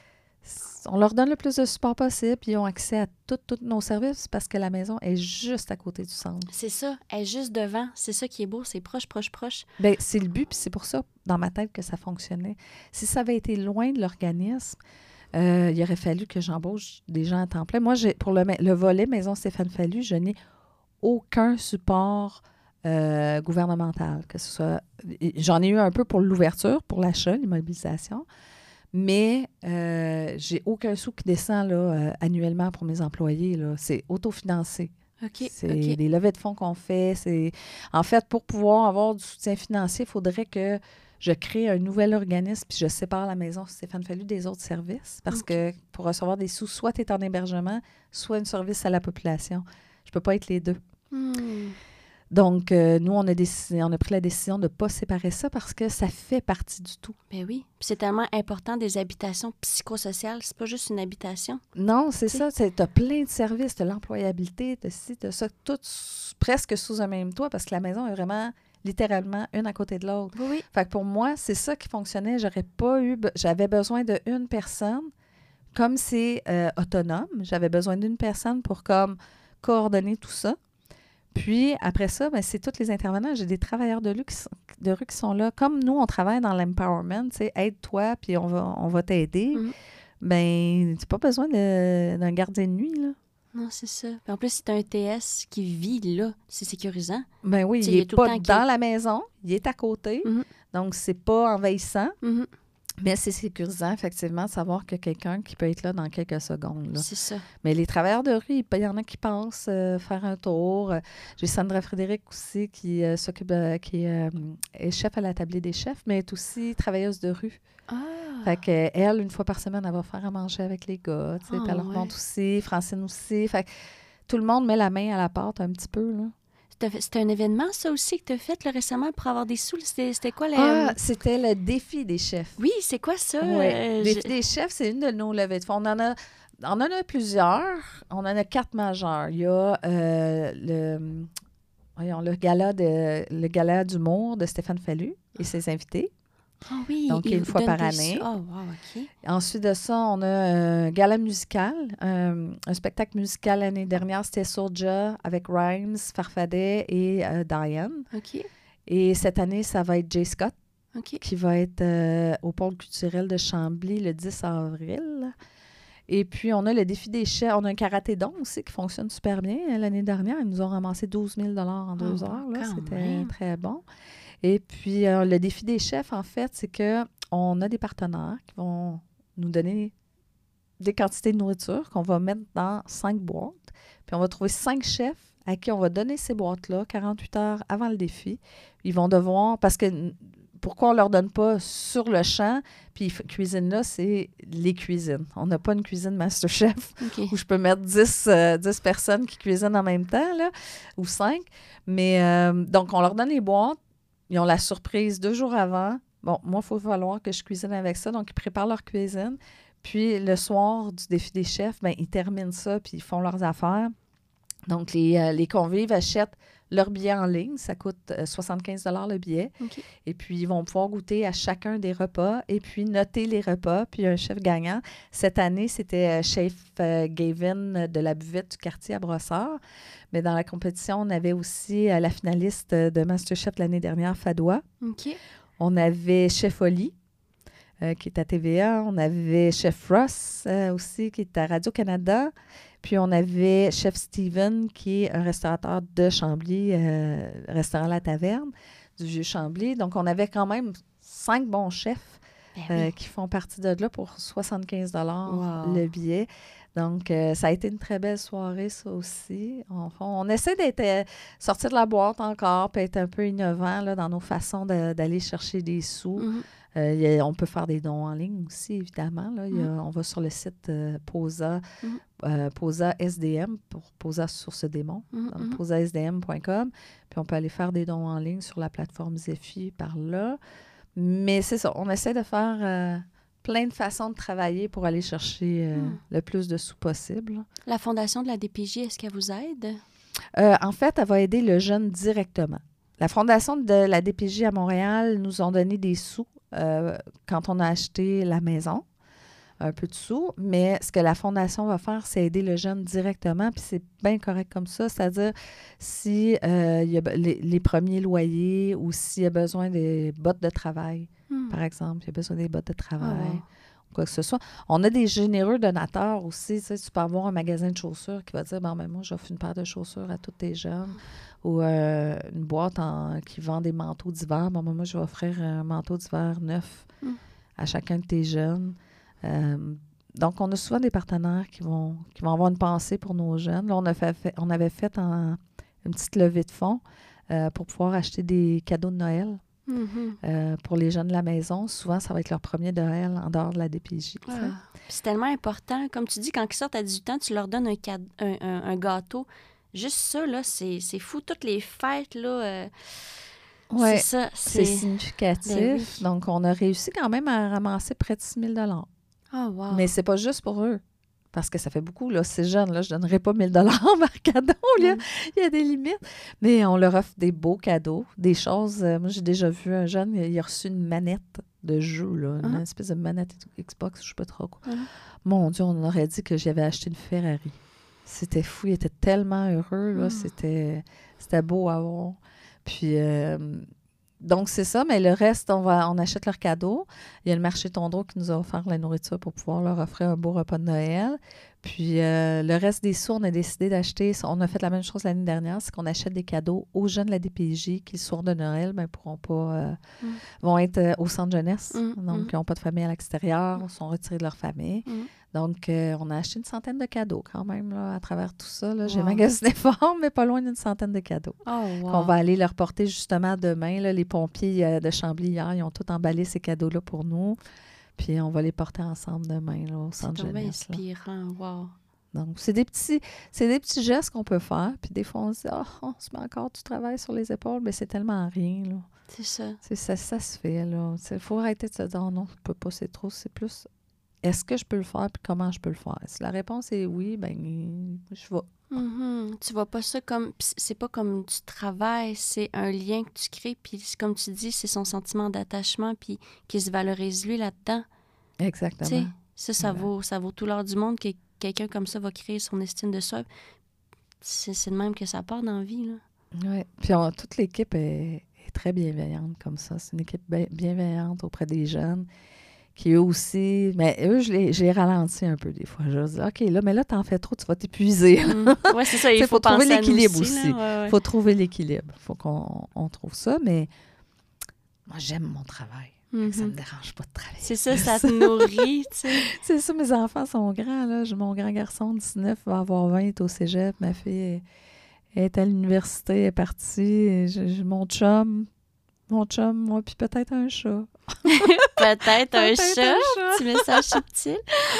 on leur donne le plus de support possible, puis ils ont accès à tous nos services parce que la maison est juste à côté du centre.
C'est ça, elle est juste devant. C'est ça qui est beau, c'est proche.
Bien, c'est le but, puis c'est pour ça, dans ma tête, que ça fonctionnait. Si ça avait été loin de l'organisme, il aurait fallu que j'embauche des gens à temps plein. Moi, pour le volet Maison Stéphane Fallu, je n'ai aucun support gouvernemental, que ce soit... J'en ai eu un peu pour l'ouverture, pour l'achat, l'immobilisation, mais j'ai aucun sou qui descend là, annuellement pour mes employés. Là. C'est autofinancé. C'est des levées de fonds qu'on fait. En fait, pour pouvoir avoir du soutien financier, il faudrait que je crée un nouvel organisme puis je sépare la maison Stéphane Fallu des autres services. Parce que pour recevoir des sous, soit tu es en hébergement, soit un service à la population. Je ne peux pas être les deux. Donc, nous, on a pris la décision de ne pas séparer ça parce que ça fait partie du tout.
Ben oui. Puis c'est tellement important des habitations psychosociales. C'est pas juste une habitation.
Non, c'est ça. Tu as plein de services, de l'employabilité, de ci, de ça, tout presque sous un même toit parce que la maison est vraiment littéralement une à côté de l'autre.
Oui.
Fait que pour moi, c'est ça qui fonctionnait. J'avais besoin d'une personne. Comme c'est autonome, j'avais besoin d'une personne pour coordonner tout ça. Puis, après ça, ben, c'est tous les intervenants. J'ai des travailleurs de rue qui sont là. Comme nous, on travaille dans l'empowerment, tu sais, aide-toi, puis on va t'aider. Ben, tu n'as pas besoin d'un gardien de nuit, là.
Non, c'est ça. Puis en plus, c'est un TS qui vit là. C'est sécurisant.
Ben oui, il n'est pas dans la maison. Il est à côté. Donc, c'est pas envahissant. Mais c'est sécurisant, effectivement, de savoir qu'il y a quelqu'un qui peut être là dans quelques secondes. Là.
C'est ça.
Mais les travailleurs de rue, il y en a qui passent faire un tour. J'ai Sandra Frédéric aussi qui s'occupe, qui est chef à la tablée des chefs, mais est aussi travailleuse de rue.
Ah!
Fait qu'elle, une fois par semaine, elle va faire à manger avec les gars. Puis elle leur montre aussi, Francine aussi. Fait que tout le monde met la main à la pâte un petit peu, là.
C'était un événement, ça aussi, que tu as fait là, récemment pour avoir des sous. C'était quoi?
C'était le défi des chefs.
Oui, c'est quoi ça?
Oui, défi des chefs, c'est une de nos levées de fonds. On en a plusieurs. On en a 4 majeurs. Il y a le gala d'humour de Stéphane Fallu et ses invités.
Ah oui,
donc une fois par année.
Ah, wow, OK.
Ensuite de ça, on a un gala musical, un spectacle musical l'année dernière, c'était Soulja avec Rhymes, Farfadet et Diane.
OK.
Et cette année, ça va être Jay Scott,
OK.
qui va être au Pôle culturel de Chambly le 10 avril. Et puis, on a le défi des chefs. On a un karaté-don aussi qui fonctionne super bien. L'année dernière, ils nous ont ramassé 12 000 en 2 heures. Là. C'était très bon. Et puis, le défi des chefs, en fait, c'est qu'on a des partenaires qui vont nous donner des quantités de nourriture qu'on va mettre dans 5 boîtes. Puis, on va trouver 5 chefs à qui on va donner ces boîtes-là 48 heures avant le défi. Ils vont devoir... Parce que pourquoi on ne leur donne pas sur le champ? Puis, cuisine là, c'est les cuisines. On n'a pas une cuisine MasterChef où je peux mettre 10 personnes qui cuisinent en même temps, là, ou 5. Mais donc, on leur donne les boîtes. Ils ont la surprise 2 jours avant. Bon, moi, il va falloir que je cuisine avec ça. Donc, ils préparent leur cuisine. Puis, le soir du défi des chefs, bien, ils terminent ça puis ils font leurs affaires. Donc, les convives achètent leur billet en ligne. Ça coûte 75 $ le billet.
Okay.
Et puis, ils vont pouvoir goûter à chacun des repas et puis noter les repas. Puis, un chef gagnant. Cette année, c'était chef Gavin de la buvette du quartier à Brossard. Mais dans la compétition, on avait aussi la finaliste de MasterChef l'année dernière, Fadoua.
Okay.
On avait Chef Oli, qui est à TVA. On avait Chef Ross aussi, qui est à Radio-Canada. Puis, on avait Chef Steven, qui est un restaurateur de Chambly, restaurant La Taverne, du Vieux-Chambly. Donc, on avait quand même 5 bons chefs qui font partie de là pour 75 $ le billet. Donc, ça a été une très belle soirée, ça aussi. On essaie d'être sorti de la boîte encore, puis être un peu innovant là, dans nos façons d'aller chercher des sous.
Mm-hmm.
On peut faire des dons en ligne aussi, évidemment. Là. On va sur le site POSA, POSA SDM, pour POSA Source Démon, posasdm.com. Puis on peut aller faire des dons en ligne sur la plateforme Zephy par là. Mais c'est ça, on essaie de faire plein de façons de travailler pour aller chercher le plus de sous possible.
La Fondation de la DPJ, est-ce qu'elle vous aide?
En fait, elle va aider le jeune directement. La Fondation de la DPJ à Montréal nous ont donné des sous quand on a acheté la maison, un peu de sous, mais ce que la Fondation va faire, c'est aider le jeune directement, puis c'est bien correct comme ça, c'est-à-dire si il y a les premiers loyers ou s'il y a besoin des bottes de travail, par exemple, il y a besoin des bottes de travail, quoi que ce soit. On a des généreux donateurs aussi, tu sais, tu peux avoir un magasin de chaussures qui va dire, bon, ben moi, j'offre une paire de chaussures à tous tes jeunes, ou une boîte qui vend des manteaux d'hiver, bon, ben moi, je vais offrir un manteau d'hiver neuf à chacun de tes jeunes. Donc, on a souvent des partenaires qui vont avoir une pensée pour nos jeunes. Là, on avait fait une petite levée de fonds pour pouvoir acheter des cadeaux de Noël pour les jeunes de la maison. Souvent, ça va être leur premier Noël en dehors de la DPJ.
C'est tellement important. Comme tu dis, quand ils sortent à 18 ans, tu leur donnes un gâteau. Juste ça, là, c'est fou. Toutes les fêtes, là...
Oui,
c'est ça.
C'est significatif.
Ben oui.
Donc, on a réussi quand même à ramasser près de 6 000 $.
Oh, wow.
Mais c'est pas juste pour eux. Parce que ça fait beaucoup, là. Ces jeunes, là, je ne donnerais pas 1 000 $ par cadeau. Là. Il y a des limites. Mais on leur offre des beaux cadeaux, des choses. Moi, j'ai déjà vu un jeune, il a reçu une manette de jeu, là, une espèce de manette Xbox, je ne sais pas trop quoi. Mon Dieu, on aurait dit que j'avais acheté une Ferrari. C'était fou. Il était tellement heureux, là. C'était beau à voir. Puis... donc, c'est ça, mais le reste, on achète leurs cadeaux. Il y a le marché Tondreau qui nous a offert la nourriture pour pouvoir leur offrir un beau repas de Noël. Puis le reste des sous, on a décidé d'acheter, on a fait la même chose l'année dernière, c'est qu'on achète des cadeaux aux jeunes de la DPJ qui, le soir de Noël, ben, pourront pas, vont être au centre jeunesse. Donc, ils n'ont pas de famille à l'extérieur, ils sont retirés de leur famille. Donc, on a acheté une centaine de cadeaux quand même là, à travers tout ça. Là. J'ai magasiné fort, mais pas loin d'une centaine de cadeaux. Qu'on va aller leur porter justement demain. Là, les pompiers de Chambly, hier, ils ont tout emballé ces cadeaux-là pour nous. Puis on va les porter ensemble demain là, au centre jeunesse.
C'est inspirant, wow.
Donc, c'est des petits gestes qu'on peut faire. Puis des fois, on se dit, on se met encore du travail sur les épaules, mais c'est tellement rien. Là.
C'est ça.
Ça se fait. Il faut arrêter de se dire, non, je peux pas, c'est trop. C'est plus, est-ce que je peux le faire puis comment je peux le faire? Si la réponse est oui, ben je vais.
Tu vois pas ça comme... C'est pas comme du travail, c'est un lien que tu crées, puis comme tu dis, c'est son sentiment d'attachement, puis qu'il se valorise lui là-dedans.
Exactement.
Ça vaut tout l'or du monde que quelqu'un comme ça va créer son estime de soi. C'est de même que ça part dans la vie, là.
Oui. Puis toute l'équipe est très bienveillante comme ça. C'est une équipe bienveillante auprès des jeunes qui eux aussi... Mais eux, je les ralentis un peu des fois. Je leur dis, OK, là, mais là, t'en fais trop, tu vas t'épuiser.
Oui, c'est ça. Il faut
trouver l'équilibre aussi.
Il
faut trouver l'équilibre. Il faut qu'on trouve ça. Mais moi, j'aime mon travail. Ça me dérange pas de travailler.
C'est ça, ça te nourrit, tu sais.
C'est ça, mes enfants sont grands, là. Mon grand garçon, 19, va avoir 20, est au cégep. Ma fille est à l'université, est partie. Mon chum, moi, puis peut-être un chat.
Peut-être un chat. Petit message subtil.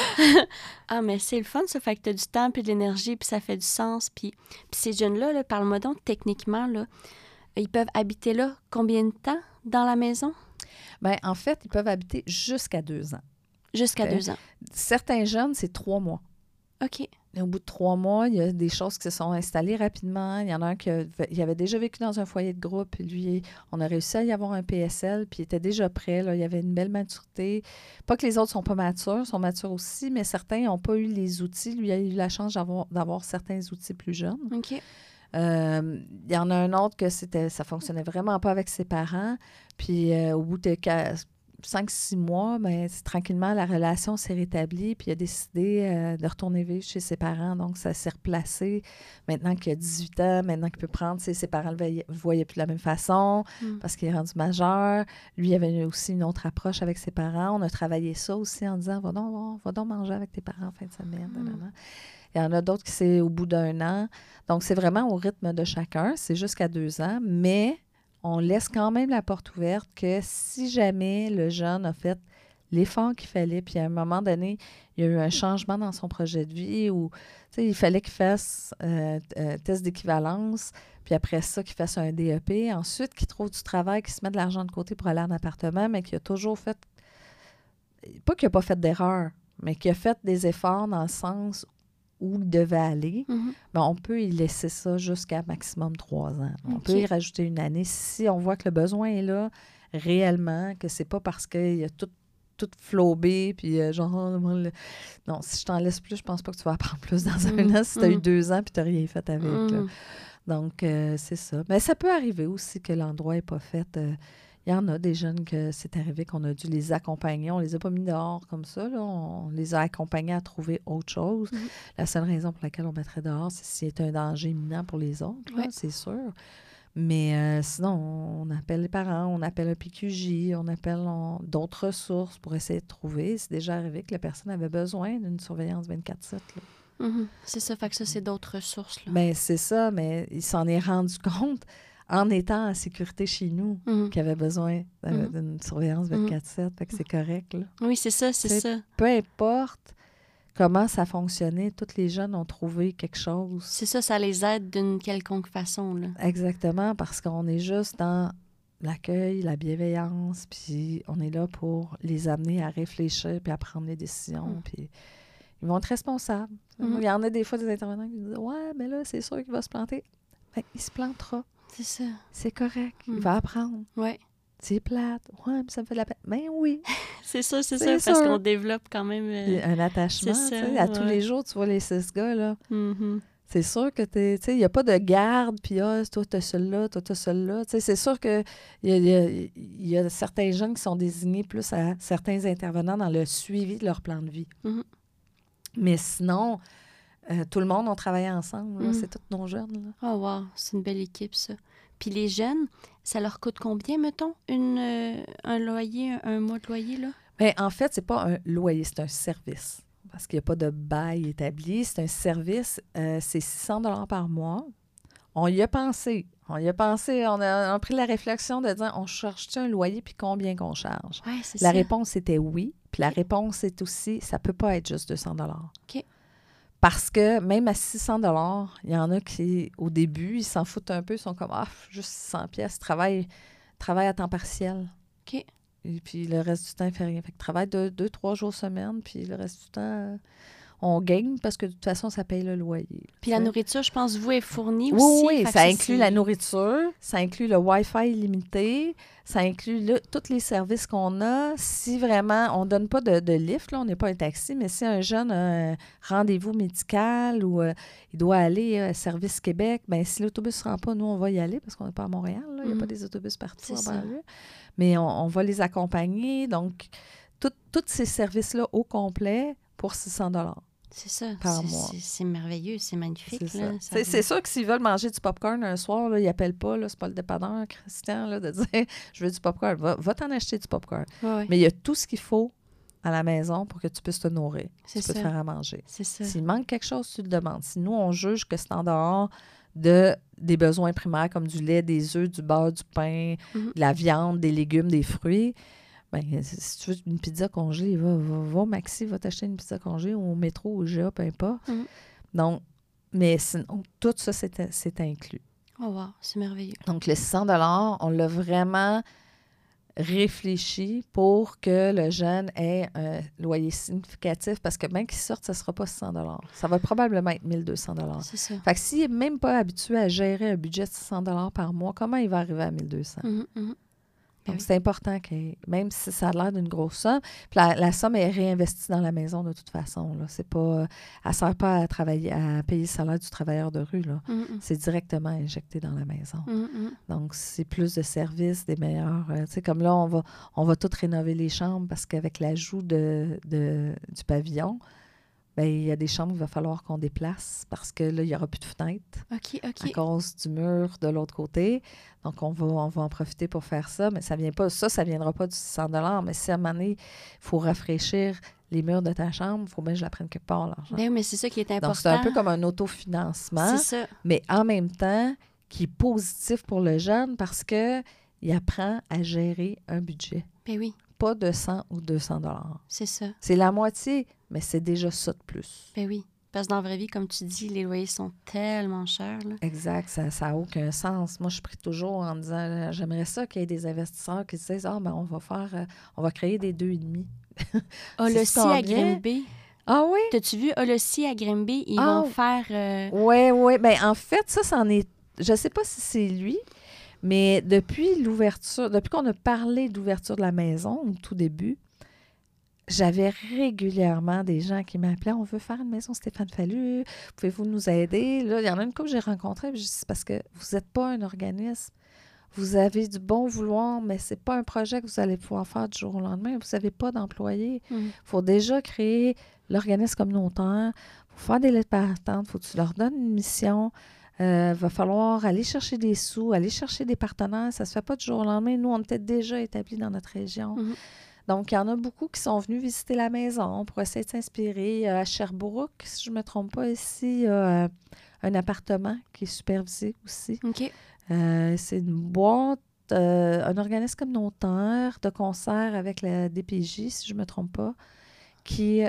Ah, mais c'est le fun, ça fait que tu as du temps, puis de l'énergie, puis ça fait du sens. Puis ces jeunes-là, là, parle-moi donc techniquement, là, ils peuvent habiter là combien de temps dans la maison?
Bien, en fait, ils peuvent habiter jusqu'à 2 ans.
Jusqu'à 2 ans.
Certains jeunes, c'est 3 mois.
OK.
Et au bout de 3 mois, il y a des choses qui se sont installées rapidement. Il y en a un qui avait déjà vécu dans un foyer de groupe. Puis lui, on a réussi à y avoir un PSL, puis il était déjà prêt. Là. Il y avait une belle maturité. Pas que les autres ne sont pas matures, sont matures aussi, mais certains n'ont pas eu les outils. Lui, il a eu la chance d'avoir certains outils plus jeunes.
OK.
Il y en a un autre que ça fonctionnait vraiment pas avec ses parents. Puis au bout de 5-6 mois, ben, tranquillement, la relation s'est rétablie. Puis il a décidé de retourner vivre chez ses parents. Donc, ça s'est replacé. Maintenant qu'il a 18 ans, maintenant qu'il peut prendre, ses parents ne le voyaient plus de la même façon parce qu'il est rendu majeur. Lui, il avait aussi une autre approche avec ses parents. On a travaillé ça aussi en disant, va donc manger avec tes parents en fin de semaine. Il y en a d'autres qui c'est au bout d'1 an. Donc, c'est vraiment au rythme de chacun. C'est jusqu'à 2 ans. Mais on laisse quand même la porte ouverte que si jamais le jeune a fait l'effort qu'il fallait, puis à un moment donné, il y a eu un changement dans son projet de vie ou il fallait qu'il fasse un test d'équivalence, puis après ça, qu'il fasse un DEP. Ensuite, qu'il trouve du travail, qu'il se met de l'argent de côté pour aller en appartement, mais qu'il a toujours fait... Pas qu'il n'a pas fait d'erreur, mais qu'il a fait des efforts dans le sens où il devait aller, ben on peut y laisser ça jusqu'à maximum 3 ans. On peut y rajouter 1 année si on voit que le besoin est là réellement, que c'est pas parce qu'il y a tout flobé, puis non, si je t'en laisse plus, je pense pas que tu vas apprendre plus dans 1 an si tu as eu 2 ans puis tu n'as rien fait avec. Là. Donc, c'est ça. Mais ça peut arriver aussi que l'endroit n'est pas fait... Il y en a des jeunes que c'est arrivé qu'on a dû les accompagner. On ne les a pas mis dehors comme ça. Là. On les a accompagnés à trouver autre chose. La seule raison pour laquelle on mettrait dehors, c'est s'il y a un danger imminent pour les autres, là, c'est sûr. Mais sinon, on appelle les parents, on appelle un PQJ, on appelle d'autres ressources pour essayer de trouver. C'est déjà arrivé que la personne avait besoin d'une surveillance 24/7. Là.
C'est ça, fait que ça, c'est d'autres ressources. Là.
Bien, c'est ça, mais il s'en est rendu compte en étant en sécurité chez nous, qui avait besoin d'une surveillance 24/7, fait que c'est correct. Là.
Oui, c'est ça, c'est ça.
Peu importe comment ça fonctionnait, tous les jeunes ont trouvé quelque chose.
C'est ça, ça les aide d'une quelconque façon. Là.
Exactement, parce qu'on est juste dans l'accueil, la bienveillance, puis on est là pour les amener à réfléchir puis à prendre les décisions, puis ils vont être responsables. Il y en a des fois des intervenants qui disent « Ouais, mais là, c'est sûr qu'il va se planter. » Ben, il se plantera.
C'est ça.
C'est correct. Il va apprendre.
Oui.
C'est plate. Ouais, mais ça me fait de la peine. Ben oui.
C'est ça, parce qu'on développe quand même...
un attachement, tu sais. À tous les jours, tu vois les 6 gars, là. C'est sûr que tu sais, il n'y a pas de garde, puis toi, t'as celui-là, toi, t'as celui-là. Tu sais, c'est sûr qu'il y a certains jeunes qui sont désignés plus à certains intervenants dans le suivi de leur plan de vie. Mais sinon, tout le monde, on travaillait ensemble. Là. C'est tous nos jeunes. Là.
Oh wow, c'est une belle équipe, ça. Puis les jeunes, ça leur coûte combien, mettons, un loyer, un mois de loyer, là?
Bien, en fait, c'est pas un loyer, c'est un service. Parce qu'il n'y a pas de bail établi. C'est un service, c'est 600 $ par mois. On y a pensé. On a pris la réflexion de dire, on charge-tu un loyer, puis combien qu'on charge?
Oui, c'est
La
ça.
réponse était oui. Puis la réponse est aussi, ça peut pas être juste 200 $.
OK.
Parce que même à 600 $, il y en a qui, au début, ils s'en foutent un peu. Ils sont comme, juste 600 pièces, travaille à temps partiel.
OK.
Et puis le reste du temps, il fait rien. Fait que travaille 2-3 jours semaine, puis le reste du temps, on gagne parce que de toute façon, ça paye le loyer.
Puis la nourriture, je pense, vous, est fournie
Oui,
aussi.
oui, ça inclut la nourriture, ça inclut le Wi-Fi illimité, ça inclut tous les services qu'on a. Si vraiment, on ne donne pas de lift, là, on n'est pas un taxi, mais si un jeune a un rendez-vous médical ou il doit aller à Service Québec, bien, si l'autobus ne se rend pas, nous, on va y aller parce qu'on n'est pas à Montréal. Là, il n'y a pas des autobus partout en banlieue. Mais on va les accompagner. Donc, tous ces services-là au complet pour 600 $.
C'est ça.
Par mois.
C'est merveilleux, c'est magnifique.
C'est sûr que s'ils veulent manger du popcorn un soir, là, ils n'appellent pas, là, c'est pas le dépanneur, Christian, là, de dire « je veux du popcorn ». Va t'en acheter du popcorn.
Ouais.
Mais il y a tout ce qu'il faut à la maison pour que tu puisses te nourrir. Tu peux te faire à manger.
C'est ça.
S'il manque quelque chose, tu le demandes. Si nous, on juge que c'est en dehors des besoins primaires comme du lait, des œufs, du beurre, du pain, de la viande, des légumes, des fruits... Bien, si tu veux une pizza congelée, va Maxi, va t'acheter une pizza congelée au métro, au GA, peu importe. Donc, mais sinon, tout ça, c'est inclus.
Oh wow, c'est merveilleux.
Donc, le 600 $, on l'a vraiment réfléchi pour que le jeune ait un loyer significatif parce que bien qu'il sorte, ça ne sera pas 600 $. Ça va probablement être 1200 $.
C'est ça.
Fait que s'il n'est même pas habitué à gérer un budget de 600 $ par mois, comment il va arriver à 1200 $? Donc, c'est important que, même si ça a l'air d'une grosse somme, puis la somme est réinvestie dans la maison de toute façon. Là. C'est pas, elle ne sert pas à travailler, à payer le salaire du travailleur de rue. Là. C'est directement injecté dans la maison. Donc, c'est plus de services, des meilleurs. Tu sais, comme là, on va tout rénover les chambres parce qu'avec l'ajout du pavillon, bien, il y a des chambres qu'il va falloir qu'on déplace parce que là, il n'y aura plus de fenêtres à cause du mur de l'autre côté. Donc, on va en profiter pour faire ça, mais ça ne viendra pas du 600 $. Mais si à un moment donné, il faut rafraîchir les murs de ta chambre, il faut bien que je la prenne quelque part, l'argent.
Bien, mais c'est ça qui est important.
Donc, c'est un peu comme un autofinancement, mais en même temps, qui est positif pour le jeune parce qu'il apprend à gérer un budget.
Bien oui.
Pas de 100 ou 200 $.
C'est ça.
C'est la moitié, mais c'est déjà ça de plus.
Ben oui. Parce que dans la vraie vie, comme tu dis, les loyers sont tellement chers. Là.
Exact, ça n'a aucun sens. Moi, je prie toujours en disant, j'aimerais ça qu'il y ait des investisseurs qui se disent, ben, on va créer des 2,5.
Holossi à Grimby.
Ah oui?
T'as-tu vu Holossi à Grimby? Ils vont faire...
Oui. Ben, en fait, ça, c'en est... Je ne sais pas si c'est lui, mais depuis qu'on a parlé d'ouverture de la maison, au tout début, j'avais régulièrement des gens qui m'appelaient « On veut faire une maison Stéphane Fallu, pouvez-vous nous aider? » Là, il y en a une couple que j'ai rencontrée, puis je dis « C'est parce que vous n'êtes pas un organisme. Vous avez du bon vouloir, mais ce n'est pas un projet que vous allez pouvoir faire du jour au lendemain. Vous n'avez pas d'employés. Il faut déjà créer l'organisme communautaire. Il faut faire des lettres partantes. Il faut que tu leur donnes une mission. Va falloir aller chercher des sous, aller chercher des partenaires. Ça ne se fait pas du jour au lendemain. Nous, on était déjà établis dans notre région. Donc, il y en a beaucoup qui sont venus visiter la maison pour essayer de s'inspirer. À Sherbrooke, si je ne me trompe pas, ici, il y a un appartement qui est supervisé aussi.
OK.
C'est une boîte, un organisme communautaire de concert avec la DPJ, si je ne me trompe pas, qui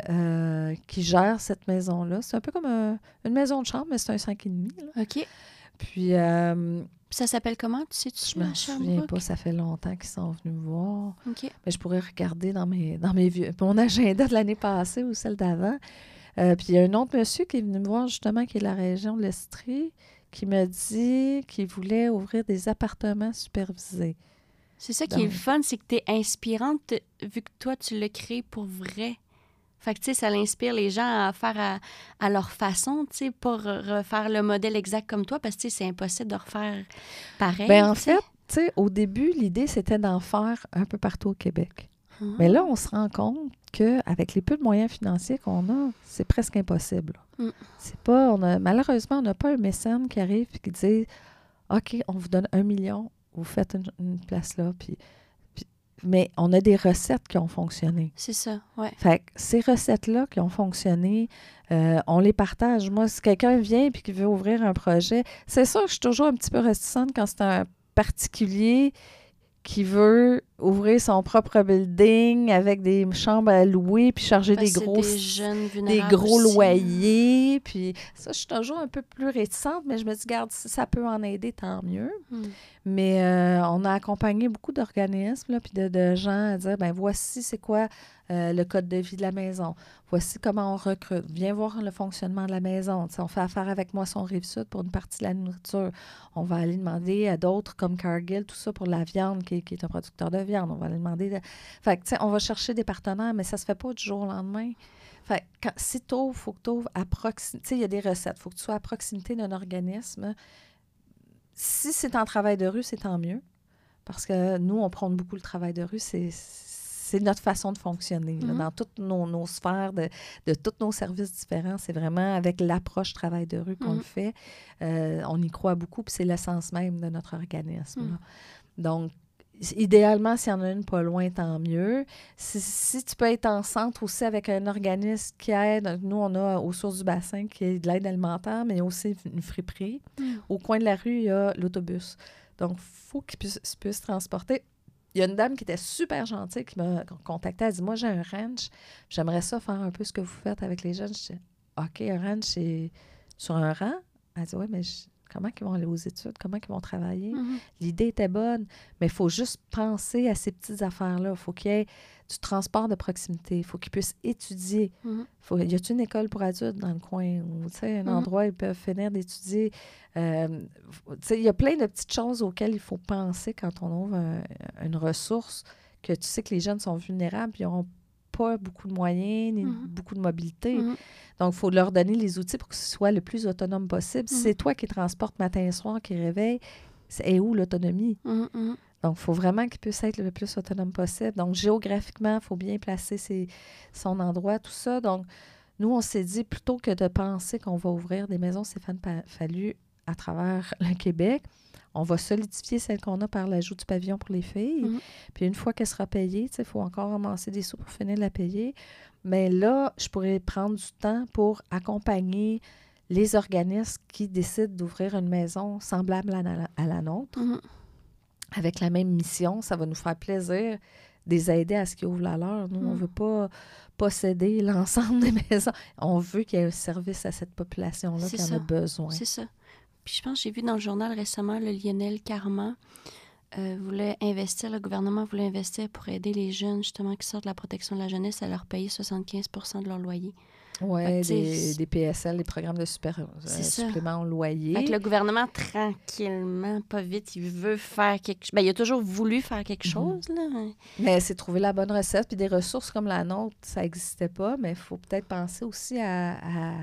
gère cette maison-là. C'est un peu comme une maison de chambre, mais c'est un 5,5. Là.
OK.
Puis...
ça s'appelle comment? Tu sais-tu?
Je ne me souviens pas. Ça fait longtemps qu'ils sont venus me voir.
OK.
Mais je pourrais regarder dans mes vieux... Mon agenda de l'année passée ou celle d'avant. Puis il y a un autre monsieur qui est venu me voir, justement, qui est de la région de l'Estrie, qui m'a dit qu'il voulait ouvrir des appartements supervisés.
C'est ça qui est le fun, c'est que tu es inspirante vu que toi, tu l'as créé pour vrai. Fait que, tu sais, ça l'inspire les gens à faire à leur façon, tu sais, pas refaire le modèle exact comme toi, parce que, tu sais, c'est impossible de refaire pareil.
Bien, en fait, tu sais, au début, l'idée, c'était d'en faire un peu partout au Québec. Mais là, on se rend compte qu'avec les peu de moyens financiers qu'on a, c'est presque impossible. C'est pas, malheureusement, on n'a pas un mécène qui arrive et qui dit « OK, on vous donne 1 million, vous faites une place là. » Mais on a des recettes qui ont fonctionné.
C'est ça, oui.
Fait que ces recettes-là qui ont fonctionné, on les partage. Moi, si quelqu'un vient et qui veut ouvrir un projet, c'est sûr que je suis toujours un petit peu réticente quand c'est un particulier qui veut ouvrir son propre building avec des chambres à louer puis charger des gros loyers. Puis ça, je suis toujours un peu plus réticente, mais je me dis, regarde, si ça peut en aider, tant mieux. Mais on a accompagné beaucoup d'organismes puis de gens à dire, ben voici c'est quoi le code de vie de la maison. Voici comment on recrute. Viens voir le fonctionnement de la maison. T'sais, on fait affaire avec Moisson Rive-Sud pour une partie de la nourriture. On va aller demander à d'autres comme Cargill, tout ça pour la viande, qui est un producteur de viande. On va aller demander... Fait que, on va chercher des partenaires, mais ça se fait pas du jour au lendemain. Fait que si tu ouvres, il faut que tu ouvres à proximité. Il y a des recettes. Il faut que tu sois à proximité d'un organisme. Si c'est en travail de rue, c'est tant mieux. Parce que nous, on prône beaucoup le travail de rue. C'est notre façon de fonctionner. Là, dans toutes nos sphères, de tous nos services différents, c'est vraiment avec l'approche travail de rue qu'on le fait. On y croit beaucoup, puis c'est l'essence même de notre organisme. Là. Donc, idéalement, s'il y en a une pas loin, tant mieux. Si tu peux être en centre aussi avec un organisme qui aide, nous, on a aux Sources du Bassin qui est de l'aide alimentaire, mais il y a aussi une friperie. Au coin de la rue, il y a l'autobus. Donc, il faut qu'il puisse transporter. Il y a une dame qui était super gentille qui m'a contactée. Elle dit, moi, j'ai un ranch. J'aimerais ça faire un peu ce que vous faites avec les jeunes. Je dis, OK, un ranch, c'est sur un rang. Elle dit, oui, mais comment ils vont aller aux études? Comment ils vont travailler? L'idée était bonne, mais il faut juste penser à ces petites affaires-là. Il faut qu'il y ait du transport de proximité. Il faut qu'ils puissent étudier. Y a-t-il une école pour adultes dans le coin? Ou un endroit où ils peuvent finir d'étudier? Il y a plein de petites choses auxquelles il faut penser quand on ouvre une ressource, que tu sais que les jeunes sont vulnérables, puis ils n'auront pas beaucoup de moyens, ni beaucoup de mobilité. Donc, il faut leur donner les outils pour que ce soit le plus autonome possible. Si c'est toi qui transportes matin et soir, qui réveille, c'est où l'autonomie? Donc, il faut vraiment qu'il puisse être le plus autonome possible. Donc, géographiquement, il faut bien placer son endroit, tout ça. Donc, nous, on s'est dit, plutôt que de penser qu'on va ouvrir des maisons Stéphane Fallu à travers le Québec, on va solidifier celle qu'on a par l'ajout du pavillon pour les filles. Puis une fois qu'elle sera payée, il faut encore amasser des sous pour finir de la payer. Mais là, je pourrais prendre du temps pour accompagner les organismes qui décident d'ouvrir une maison semblable à la nôtre, avec la même mission. Ça va nous faire plaisir de les aider à ce qu'ils ouvrent la leur. Nous, on ne veut pas posséder l'ensemble des maisons. On veut qu'il y ait un service à cette population-là qui en a besoin.
C'est ça. Puis je pense que j'ai vu dans le journal récemment, le Lionel Carman voulait investir, le gouvernement voulait investir pour aider les jeunes, justement, qui sortent de la protection de la jeunesse à leur payer 75 % de leur loyer.
Oui, des PSL, des programmes de supplément au loyer.
Fait que le gouvernement, tranquillement, pas vite, il veut faire quelque chose. Bien, il a toujours voulu faire quelque chose, là.
Mais c'est trouver la bonne recette. Puis des ressources comme la nôtre, ça n'existait pas, mais il faut peut-être penser aussi à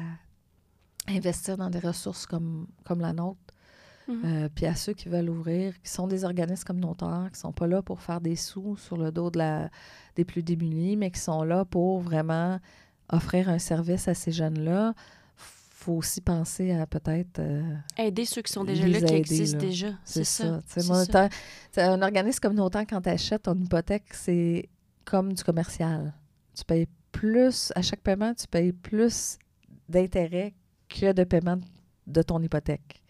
investir dans des ressources comme la nôtre. Puis à ceux qui veulent ouvrir, qui sont des organismes communautaires, qui ne sont pas là pour faire des sous sur le dos des plus démunis, mais qui sont là pour vraiment offrir un service à ces jeunes-là. Il faut aussi penser à peut-être...
aider ceux qui sont déjà là, qui existent déjà.
C'est ça. Un organisme communautaire, quand tu achètes ton hypothèque, c'est comme du commercial. Tu payes plus, à chaque paiement, tu payes plus d'intérêt que de paiement de ton hypothèque.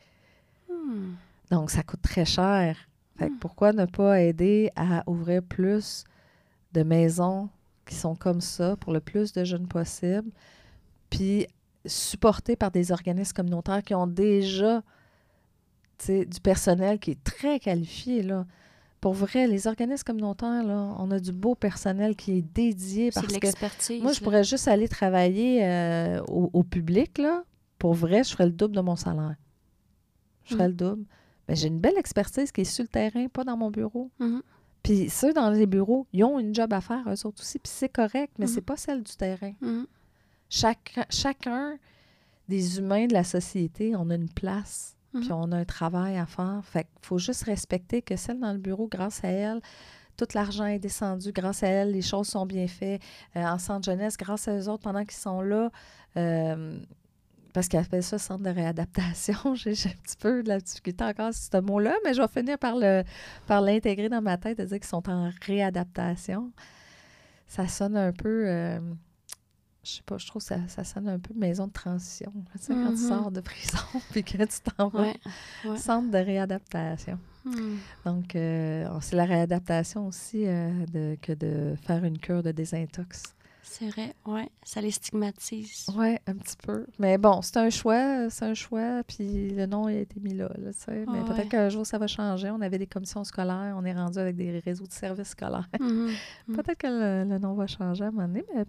Donc, ça coûte très cher. Fait que pourquoi ne pas aider à ouvrir plus de maisons qui sont comme ça pour le plus de jeunes possible, puis supportés par des organismes communautaires qui ont déjà du personnel qui est très qualifié, là. Pour vrai, les organismes communautaires, là, on a du beau personnel qui est dédié.
C'est de l'expertise.
Moi, je pourrais juste aller travailler au public, là. Pour vrai, je ferais le double de mon salaire. Je ferais le double. Mais j'ai une belle expertise qui est sur le terrain, pas dans mon bureau. Puis ceux dans les bureaux, ils ont une job à faire, eux autres aussi. Puis c'est correct, mais c'est pas celle du terrain. Chacun des humains de la société, on a une place. Puis on a un travail à faire. Fait qu'il faut juste respecter que celle dans le bureau, grâce à elle, tout l'argent est descendu grâce à elles, les choses sont bien faites. En centre jeunesse, grâce à eux autres, pendant qu'ils sont là, parce qu'ils appellent ça centre de réadaptation. J'ai un petit peu de la difficulté encore sur ce mot-là, mais je vais finir par l'intégrer dans ma tête, de dire qu'ils sont en réadaptation. Ça sonne un peu, je sais pas, je trouve que ça sonne un peu maison de transition. Tu sais, quand tu sors de prison puis que tu t'en vas centre de réadaptation. Donc, c'est la réadaptation aussi que de faire une cure de désintox.
C'est vrai, oui. Ça les stigmatise.
Oui, un petit peu. Mais bon, c'est un choix, puis le nom a été mis là, tu sais. Mais peut-être qu'un jour, ça va changer. On avait des commissions scolaires, on est rendu avec des réseaux de services scolaires. Peut-être que le nom va changer à un moment donné, mais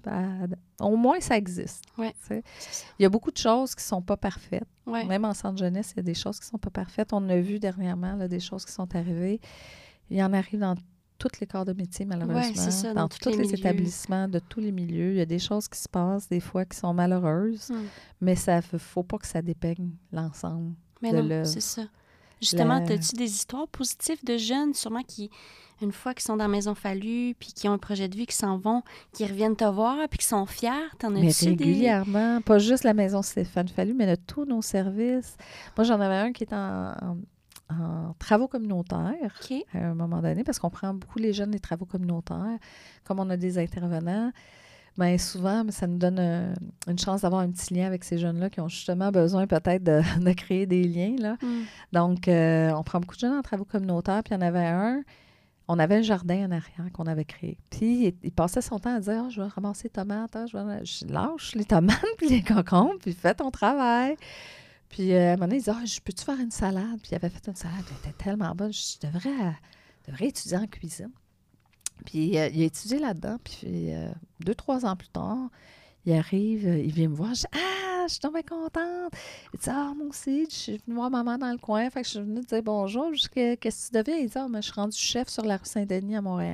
au moins, ça existe.
Ouais.
Il y a beaucoup de choses qui ne sont pas parfaites.
Ouais.
Même en centre jeunesse, il y a des choses qui ne sont pas parfaites. On a vu dernièrement là, des choses qui sont arrivées. Il y en arrive dans tous les corps de métier, malheureusement.
Oui, c'est ça,
dans tous les établissements, de tous les milieux. Il y a des choses qui se passent, des fois, qui sont malheureuses, mais il ne faut pas que ça dépeigne l'ensemble
de l'œuvre. C'est ça. Justement, as-tu des histoires positives de jeunes, sûrement, qui, une fois qu'ils sont dans la Maison Fallu, puis qui ont un projet de vie, qui s'en vont, qui reviennent te voir, puis qui sont fiers? T'en as-tu
régulièrement, pas juste la Maison Stéphane Fallu, mais de tous nos services. Moi, j'en avais un qui est en travaux communautaires à un moment donné, parce qu'on prend beaucoup les jeunes des travaux communautaires. Comme on a des intervenants, bien souvent, ça nous donne une chance d'avoir un petit lien avec ces jeunes-là qui ont justement besoin peut-être de créer des liens, là. Donc, on prend beaucoup de jeunes en travaux communautaires, puis il y en avait on avait un jardin en arrière qu'on avait créé. Puis, il passait son temps à dire « je vais ramasser les tomates, je lâche les tomates puis les concombres, puis fais ton travail. » Puis, à un moment donné, il disait « peux-tu faire une salade? » Puis, il avait fait une salade, elle était tellement bonne. Je devrais étudier en cuisine. Puis, il a étudié là-dedans. Puis, 2-3 ans plus tard, il arrive, il vient me voir. Je dis « je suis tombée contente. » Il dit « moi aussi, je suis venue voir maman dans le coin. » Fait que je suis venue te dire bonjour. Je dis « qu'est-ce que tu deviens? » Il dit « je suis rendue chef sur la rue Saint-Denis à Montréal. »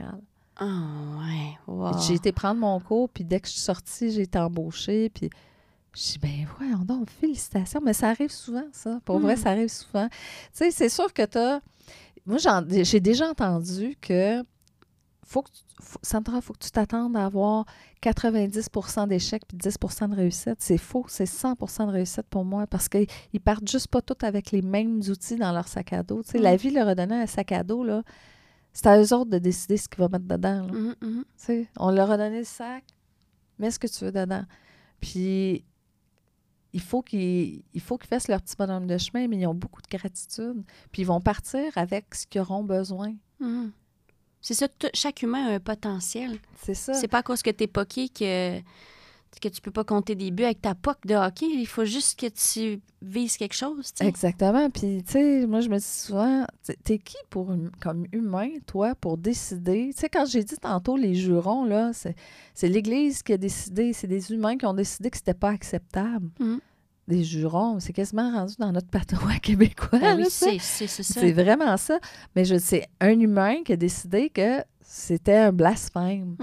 ouais, wow.
J'ai été prendre mon cours, puis dès que je suis sortie, j'ai été embauchée, puis je dis, voyons donc, félicitations. Mais ça arrive souvent, ça. Pour vrai, ça arrive souvent. Tu sais, c'est sûr que moi, j'ai déjà entendu que Sandra, il faut que tu t'attendes à avoir 90 % d'échecs puis 10 % de réussite. C'est faux. C'est 100 % de réussite pour moi parce qu'ils partent juste pas tous avec les mêmes outils dans leur sac à dos. Tu sais, la vie leur a donné un sac à dos, là. C'est à eux autres de décider ce qu'ils vont mettre dedans, là. Tu sais, on leur a donné le sac, mets ce que tu veux dedans. Puis, il faut qu'ils fassent leur petit bonhomme de chemin, mais ils ont beaucoup de gratitude. Puis ils vont partir avec ce qu'ils auront besoin.
C'est ça, chaque humain a un potentiel.
C'est ça.
C'est pas à cause que t'es poqué que tu peux pas compter des buts avec ta poque de hockey. Il faut juste que tu vises quelque chose, t'sais.
Exactement. Puis, tu sais, moi, je me dis souvent, t'es qui comme humain, toi, pour décider? Tu sais, quand j'ai dit tantôt les jurons, là, c'est l'Église qui a décidé, c'est des humains qui ont décidé que c'était pas acceptable. Des jurons, c'est quasiment rendu dans notre patois québécois.
Ben oui,
là,
c'est ça.
C'est vraiment ça. Mais c'est un humain qui a décidé que c'était un blasphème.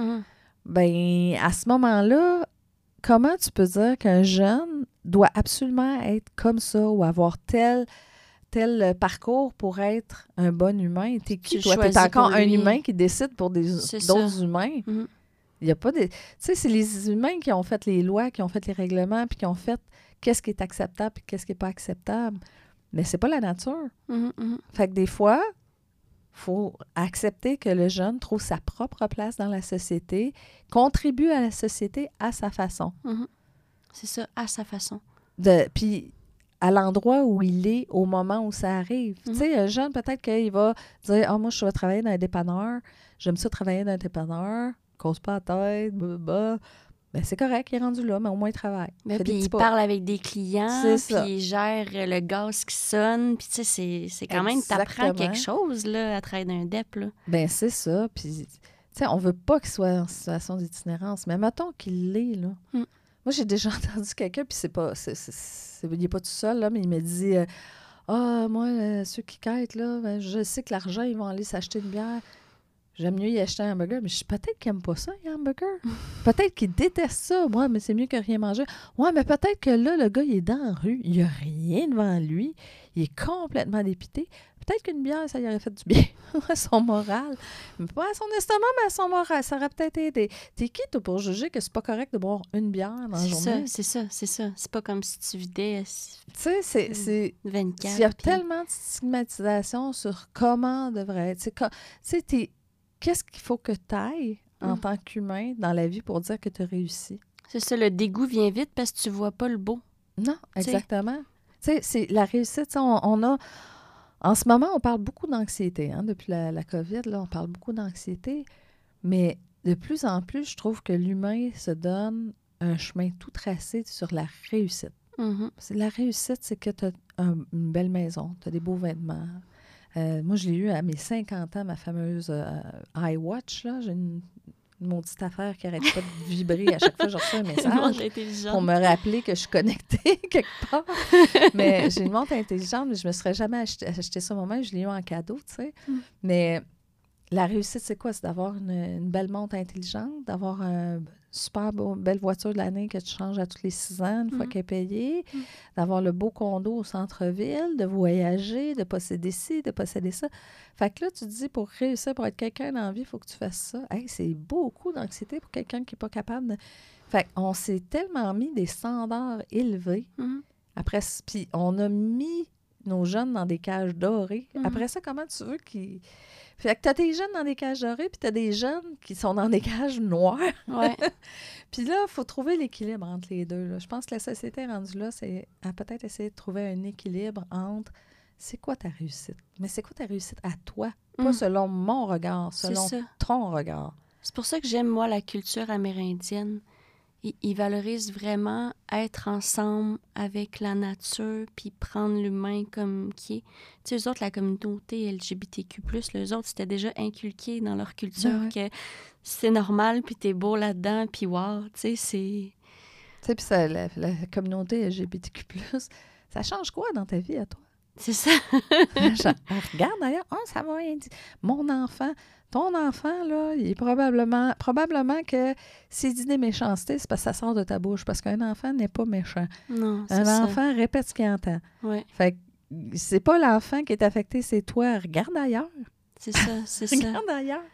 Ben, à ce moment-là, comment tu peux dire qu'un jeune doit absolument être comme ça ou avoir tel parcours pour être un bon humain? T'es qui, toi? T'es encore un humain qui décide pour d'autres humains. Il y a pas des... Tu sais, c'est les humains qui ont fait les lois, qui ont fait les règlements, puis qui ont fait qu'est-ce qui est acceptable et qu'est-ce qui n'est pas acceptable. Mais c'est pas la nature. Fait que des fois, il faut accepter que le jeune trouve sa propre place dans la société, contribue à la société à sa façon.
C'est ça, à sa façon.
Puis à l'endroit où il est au moment où ça arrive. Tu sais, un jeune, peut-être qu'il va dire « moi, je vais travailler dans un dépanneur. J'aime ça travailler dans un dépanneur. Cause pas la tête. Bah. » Ben, c'est correct, il est rendu là, mais au moins il travaille.
Puis il parle avec des clients, puis il gère le gaz qui sonne. Puis tu sais, c'est quand même, t'apprends quelque chose là, à travailler dans un DEP. Là.
Ben c'est ça. Puis, tu sais, on veut pas qu'il soit en situation d'itinérance, mais mettons qu'il l'est, là. Moi, j'ai déjà entendu quelqu'un, puis il n'est pas tout seul, là, mais il me dit moi, ceux qui quittent, là, ben, je sais que l'argent, ils vont aller s'acheter une bière. j'aime mieux y acheter un hamburger. Mais je dis, peut-être qu'il n'aime pas ça, les hamburgers. Peut-être qu'il déteste ça. Ouais, mais c'est mieux que rien manger. Ouais, mais peut-être que là, le gars, il est dans la rue. Il n'y a rien devant lui. Il est complètement dépité. Peut-être qu'une bière, ça lui aurait fait du bien à son moral. Mais pas à son estomac, mais à son moral. Ça aurait peut-être aidé. T'es qui, toi, pour juger que c'est pas correct de boire une bière dans la journée?
C'est ça. C'est pas comme si tu vidais
Tu sais, c'est
24.
Il y a tellement de stigmatisation sur comment devrait être. Tu sais, qu'est-ce qu'il faut que tu ailles en tant qu'humain dans la vie pour dire que tu as réussi?
C'est ça, le dégoût vient vite parce que tu vois pas le beau.
Non, exactement. Tu sais, c'est la réussite. On a... En ce moment, on parle beaucoup d'anxiété. Hein, depuis la COVID, là, on parle beaucoup d'anxiété. Mais de plus en plus, je trouve que l'humain se donne un chemin tout tracé sur la réussite. La réussite, c'est que tu as une belle maison, tu as des beaux vêtements. Moi, je l'ai eu à mes 50 ans, ma fameuse iWatch. Là. J'ai une maudite affaire qui n'arrête pas de vibrer à chaque fois que je reçois un message pour me rappeler que je suis connectée quelque part. Mais j'ai une montre intelligente, mais je ne me serais jamais acheté ça moi-même. Je l'ai eu en cadeau, tu sais. Mais la réussite, c'est quoi? C'est d'avoir une belle montre intelligente, d'avoir une super belle voiture de l'année que tu changes à tous les 6 ans, une fois qu'elle est payée, d'avoir le beau condo au centre-ville, de voyager, de posséder ci, de posséder ça. Fait que là, tu te dis, pour réussir, pour être quelqu'un dans la vie, il faut que tu fasses ça. Hey, c'est beaucoup d'anxiété pour quelqu'un qui n'est pas capable de... Fait qu'on s'est tellement mis des standards élevés. Après, puis on a mis nos jeunes dans des cages dorées. Après ça, comment tu veux qu'ils... Fait que t'as des jeunes dans des cages dorées, puis t'as des jeunes qui sont dans des cages noires.
Ouais.
Puis là, il faut trouver l'équilibre entre les deux. Là. Je pense que la société rendue là, c'est à peut-être essayer de trouver un équilibre entre c'est quoi ta réussite? Mais c'est quoi ta réussite à toi? Pas selon mon regard, selon ton regard.
C'est pour ça que j'aime, moi, la culture amérindienne. Ils valorisent vraiment être ensemble avec la nature puis prendre l'humain comme qui est. Tu sais, eux autres, la communauté LGBTQ+, eux autres, c'était déjà inculqué dans leur culture que c'est normal puis t'es beau là-dedans puis wow, tu sais, c'est...
Tu sais, puis la communauté LGBTQ+, ça change quoi dans ta vie à toi?
C'est ça.
Regarde d'ailleurs, ça m'a rien dit. Mon enfant... Ton enfant, là, il est probablement que s'il dit des méchancetés, c'est parce que ça sort de ta bouche. Parce qu'un enfant n'est pas méchant.
Non, c'est ça.
Un enfant répète ce qu'il entend.
Ouais.
Fait que c'est pas l'enfant qui est affecté, c'est toi. Regarde ailleurs.
C'est ça, c'est ça.
Regarde ailleurs.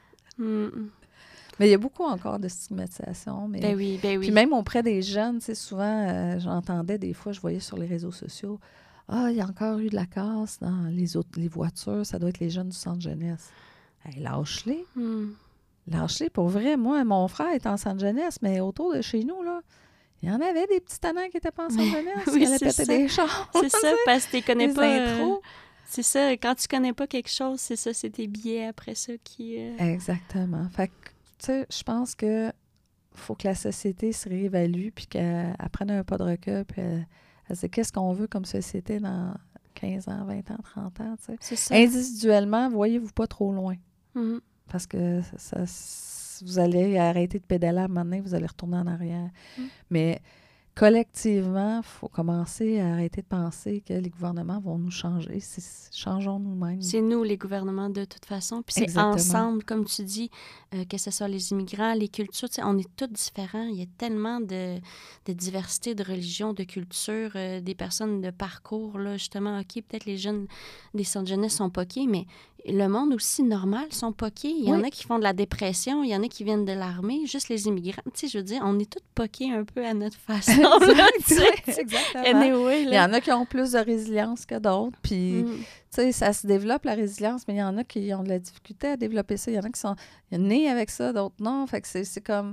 Mais il y a beaucoup encore de stigmatisation. Mais...
Ben oui.
Puis même auprès des jeunes, tu sais, souvent, j'entendais des fois, je voyais sur les réseaux sociaux, il y a encore eu de la casse dans les voitures, ça doit être les jeunes du centre jeunesse. Hey, lâche-les. Lâche-les. Pour vrai, moi, mon frère est en centre jeunesse, mais autour de chez nous, là, il y en avait des petits tannants qui n'étaient pas en centre jeunesse.
Oui,
qui allaient péter des chars.
C'est ça, parce que tu connais pas...
intros.
C'est ça, quand tu connais pas quelque chose, c'est ça, c'est tes billets après ça qui...
Exactement. Fait que, tu sais, je pense que faut que la société se réévalue puis qu'elle prenne un pas de recul puis elle se dise qu'est-ce qu'on veut comme société dans 15 ans, 20 ans, 30 ans, tu sais.
C'est ça.
Individuellement, voyez-vous pas trop loin. Parce que vous allez arrêter de pédaler à un moment donné, vous allez retourner en arrière. Mais collectivement, il faut commencer à arrêter de penser que les gouvernements vont nous changer. Changeons nous-mêmes.
C'est nous, les gouvernements, de toute façon. Puis c'est
Exactement.
ensemble, comme tu dis, que ce soit les immigrants, les cultures. On est tous différents. Il y a tellement de diversité de religions, de cultures, des personnes de parcours. Là, justement, OK, peut-être les jeunes des centres de jeunesse sont poqués, mais le monde aussi normal sont poqués. Il y en a qui font de la dépression, il y en a qui viennent de l'armée, juste les immigrants. Tu sais, je veux dire, on est tous poqués un peu à notre façon.
Exactement.
Anyway, là.
Il y en a qui ont plus de résilience que d'autres. Puis, tu sais, ça se développe, la résilience, mais il y en a qui ont de la difficulté à développer ça. Il y en a qui sont nés avec ça, d'autres non. Fait que c'est comme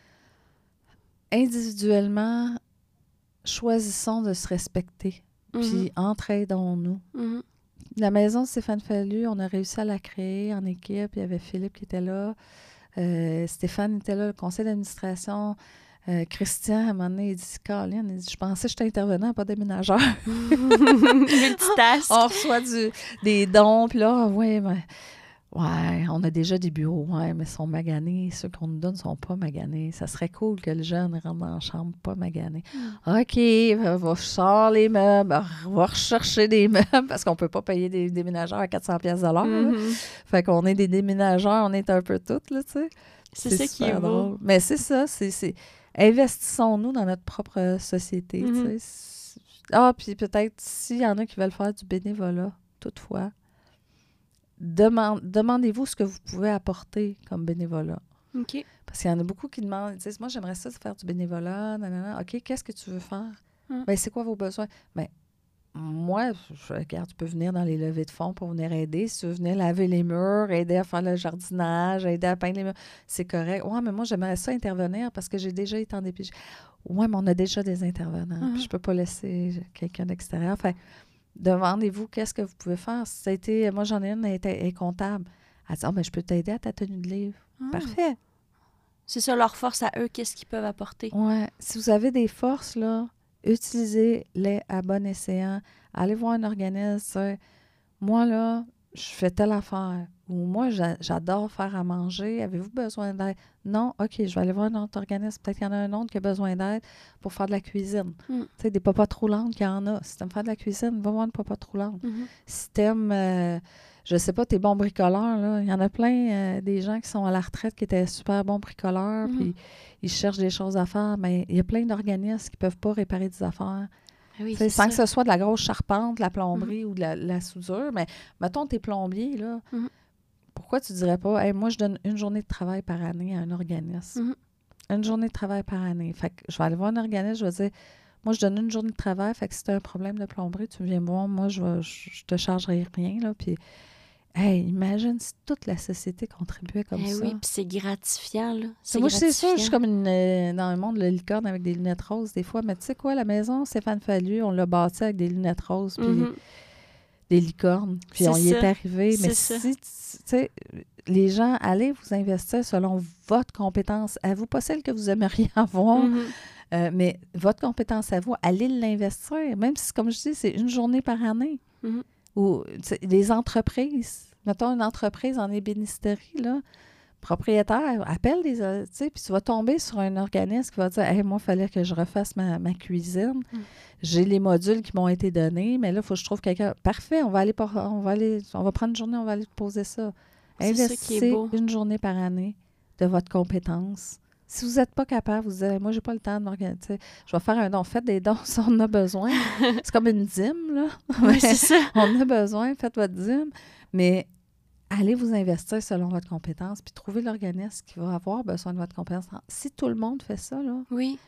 individuellement, choisissons de se respecter. Puis, entraidons-nous. La maison de Stéphane Fallu, on a réussi à la créer en équipe. Il y avait Philippe qui était là. Stéphane était là, le conseil d'administration. Christian, à un moment donné, il dit « Caroline, il dit, je pensais que j'étais intervenant, pas déménageur. »
Multitask.
On reçoit des dons, puis là, Ouais, on a déjà des bureaux, ouais, mais ils sont maganés. Ceux qu'on nous donne ne sont pas maganés. Ça serait cool que le jeune rentre dans la chambre pas magané. OK, va sort les meubles, va rechercher des meubles parce qu'on ne peut pas payer des déménageurs à 400$ de l'heure.
Mhm.
Fait qu'on est des déménageurs, on est un peu toutes, là, tu sais.
C'est ça qui est
super
beau.
drôle. Mais c'est ça, investissons-nous dans notre propre société, tu
Mhm.
sais. Ah, puis peut-être s'il y en a qui veulent faire du bénévolat, toutefois, demandez-vous ce que vous pouvez apporter comme bénévolat.
OK.
Parce qu'il y en a beaucoup qui demandent, ils disent, moi, j'aimerais ça faire du bénévolat, nanana. OK, qu'est-ce que tu veux faire? Ben, c'est quoi vos besoins? Ben, moi, regarde, tu peux venir dans les levées de fonds pour venir aider. Si tu veux venir laver les murs, aider à faire le jardinage, aider à peindre les murs, c'est correct. Ouais, mais moi, j'aimerais ça intervenir parce que j'ai déjà été en DPJ. Ouais, mais on a déjà des intervenants. Puis je peux pas laisser quelqu'un d'extérieur. Enfin, demandez-vous qu'est-ce que vous pouvez faire. Si ça a été, moi, j'en ai une, elle est comptable. Elle dit, ben, je peux t'aider à ta tenue de livre. Parfait.
C'est ça leur force à eux, qu'est-ce qu'ils peuvent apporter.
Ouais. Si vous avez des forces, là, utilisez-les à bon escient. Allez voir un organisme. Moi, là, je fais telle affaire. Ou moi, j'adore faire à manger. Avez-vous besoin d'aide? Non? OK, je vais aller voir un autre organisme. Peut-être qu'il y en a un autre qui a besoin d'aide pour faire de la cuisine. Tu sais, des papas trop lentes qu'il y en a. Si tu aimes faire de la cuisine, va voir une papa trop lente. Si tu aimes, je sais pas, t'es bon bricoleur, là. Il y en a plein des gens qui sont à la retraite qui étaient super bons bricoleurs, puis ils cherchent des choses à faire. Mais il y a plein d'organismes qui peuvent pas réparer des affaires.
Oui,
sans que ce soit de la grosse charpente, la plomberie ou de la soudure. Mais mettons, t'es plombier, là. Pourquoi tu dirais pas, hey, moi, je donne une journée de travail par année à un organisme. Une journée de travail par année. Fait que je vais aller voir un organisme, je vais dire, moi, je donne une journée de travail, fait que si tu as un problème de plomberie, tu viens me voir, moi, je te chargerai rien, là. Puis, hey, imagine si toute la société contribuait comme ça.
Oui, puis c'est gratifiant, là.
Moi, c'est ça, je suis comme dans un monde de licorne avec des lunettes roses des fois, mais tu sais quoi, la maison Stéphane Fallu, on l'a bâtie avec des lunettes roses, puis des licornes, puis on y est arrivé. Mais si, tu sais, les gens, allez vous investir selon votre compétence à vous, pas celle que vous aimeriez avoir, mais votre compétence à vous, allez l'investir, même si, comme je dis, c'est une journée par année. Ou les entreprises, mettons une entreprise en ébénisterie, là, propriétaire, appelle des, tu sais, puis tu vas tomber sur un organisme qui va dire, hey, moi, il fallait que je refasse ma cuisine. J'ai les modules qui m'ont été donnés, mais là, il faut que je trouve quelqu'un. Parfait, on va prendre une journée, on va aller te poser ça. Investissez une journée par année de votre compétence. Si vous n'êtes pas capable, vous dites, moi, j'ai pas le temps de m'organiser. Je vais faire un don. Faites des dons si on en a besoin. C'est comme une dîme, là.
Oui, c'est ça.
On a besoin, faites votre dîme. Mais allez vous investir selon votre compétence, puis trouvez l'organisme qui va avoir besoin de votre compétence. Si tout le monde fait ça, là,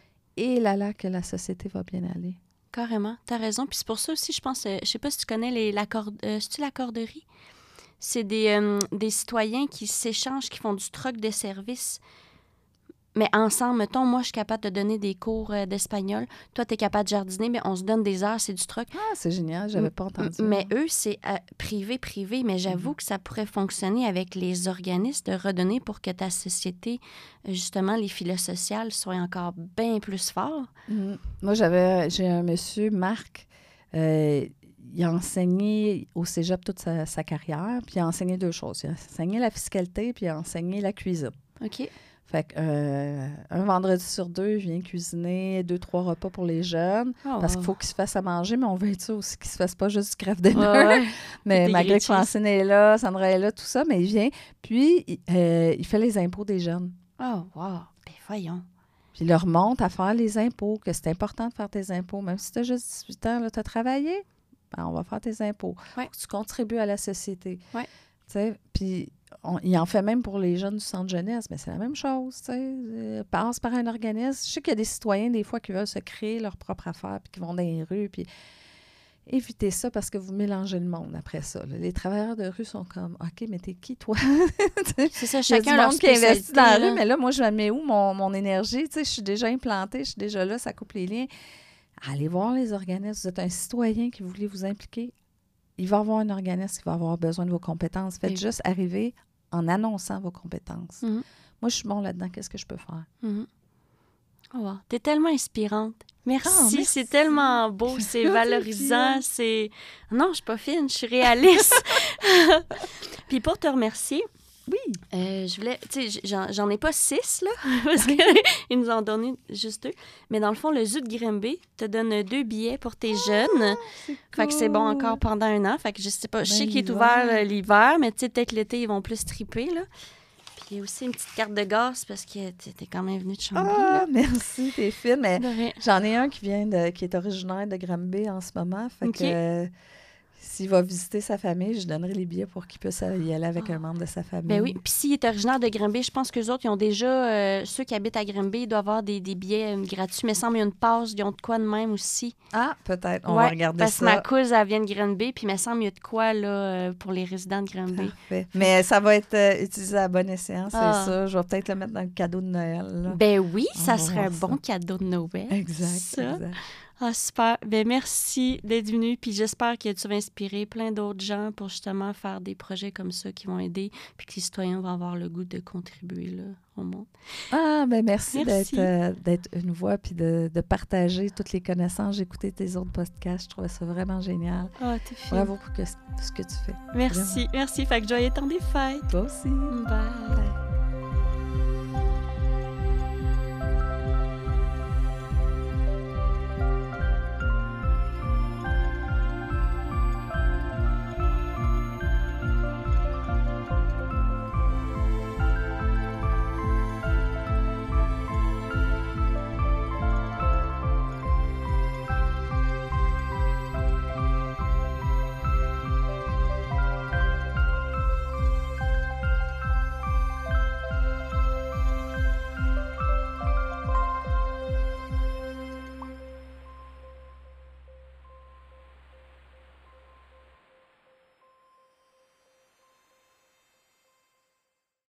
et là, que la société va bien aller.
Carrément, tu as raison. Puis c'est pour ça aussi, je pense, je sais pas si tu connais c'est-tu la corderie? C'est des citoyens qui s'échangent, qui font du troc de services. Mais ensemble, mettons, moi, je suis capable de donner des cours d'espagnol. Toi, tu es capable de jardiner, mais on se donne des heures, c'est du troc.
Ah, c'est génial, j'avais pas entendu.
Mais eux, c'est privé. Mais j'avoue que ça pourrait fonctionner avec les organismes de redonner pour que ta société, justement, les filets sociales soient encore bien plus forts.
Moi, j'ai un monsieur, Marc, il a enseigné au cégep toute sa carrière, puis il a enseigné 2 choses. Il a enseigné la fiscalité, puis il a enseigné la cuisine.
OK.
Fait un vendredi sur 2, il vient cuisiner 2-3 repas pour les jeunes, parce qu'il faut qu'ils se fassent à manger, mais on veut être sûr aussi qu'ils ne se fassent pas juste du crève-dinner. Ouais. Mais malgré que Francine est là, Sandra est là, tout ça, mais il vient. Puis, il fait les impôts des jeunes.
Oh, wow! Ben, voyons.
Puis, il leur montre à faire les impôts, que c'est important de faire tes impôts. Même si tu as juste 18 ans, tu as travaillé, ben, on va faire tes impôts.
Ouais.
Tu contribues à la société.
Oui.
Tu sais, puis... il en fait même pour les jeunes du centre jeunesse, mais c'est la même chose, tu sais. Passe par un organisme. Je sais qu'il y a des citoyens, des fois, qui veulent se créer leur propre affaire, puis qui vont dans les rues, puis évitez ça parce que vous mélangez le monde après ça. Là. Les travailleurs de rue sont comme, OK, mais t'es qui, toi?
C'est ça, chacun
leur spécialité. Qui investit dans la rue, mais là, moi, je mets où mon énergie? Tu sais, je suis déjà implantée, je suis déjà là, ça coupe les liens. Allez voir les organismes. Vous êtes un citoyen qui voulait vous impliquer. Il va y avoir un organisme qui va avoir besoin de vos compétences. Faites juste arriver en annonçant vos compétences. Moi, je suis bon là-dedans. Qu'est-ce que je peux faire?
Oh, wow. T'es tellement inspirante. Merci,
merci.
c'est tellement beau, c'est
Oh,
valorisant, c'est... Non, je suis pas fine, je suis réaliste. Puis pour te remercier,
Oui.
je voulais... Tu sais, j'en ai pas 6, là, parce qu'ils nous en ont donné juste 2. Mais dans le fond, le Zoo de Grimby te donne 2 billets pour tes jeunes.
C'est
Fait que c'est bon
cool.
encore pendant un an. Fait que je sais pas, je sais
Ben,
qu'il est
l'hiver.
ouvert l'hiver, mais tu sais, peut-être l'été, ils vont plus triper, là. Puis il y a aussi une petite carte de gaz parce que t'es quand même venu de Chambly,
Ah,
là.
merci, t'es fine. Mais
De rien.
j'en ai un qui est originaire de Granby en ce moment. Fait
OK.
que s'il va visiter sa famille, je donnerai les billets pour qu'il puisse y aller avec un membre de sa famille.
Ben oui. Puis s'il est originaire de Granby, je pense qu'eux autres, ils ont déjà... ceux qui habitent à Granby, ils doivent avoir des billets gratuits. Mais semble qu'il y a une passe, ils ont de quoi de même aussi.
Ah, peut-être. On va regarder
parce
ça.
que ma cousine, elle vient de Granby, puis il me semble qu'il y a de quoi, là, pour les résidents de Granby.
Parfait. Mais ça va être utilisé à bon escient, c'est
Ah.
ça. Je vais peut-être le mettre dans le cadeau de Noël. Là.
Ben oui,
On
ça
va
serait un
voir
bon
ça.
cadeau de Noël.
Exact,
ça.
exact.
Ah, super. Ben merci d'être venu. Puis j'espère que tu vas inspirer plein d'autres gens pour justement faire des projets comme ça qui vont aider, puis que les citoyens vont avoir le goût de contribuer là, au monde.
Ah, ben merci,
Merci.
d'être une voix puis de partager toutes les connaissances. J'ai écouté tes autres podcasts. Je trouvais ça vraiment génial.
Ah, t'es fine.
Bravo pour ce que tu fais.
Merci. Merci. Fait que joyeux temps des fêtes.
Toi aussi.
Bye.
Bye.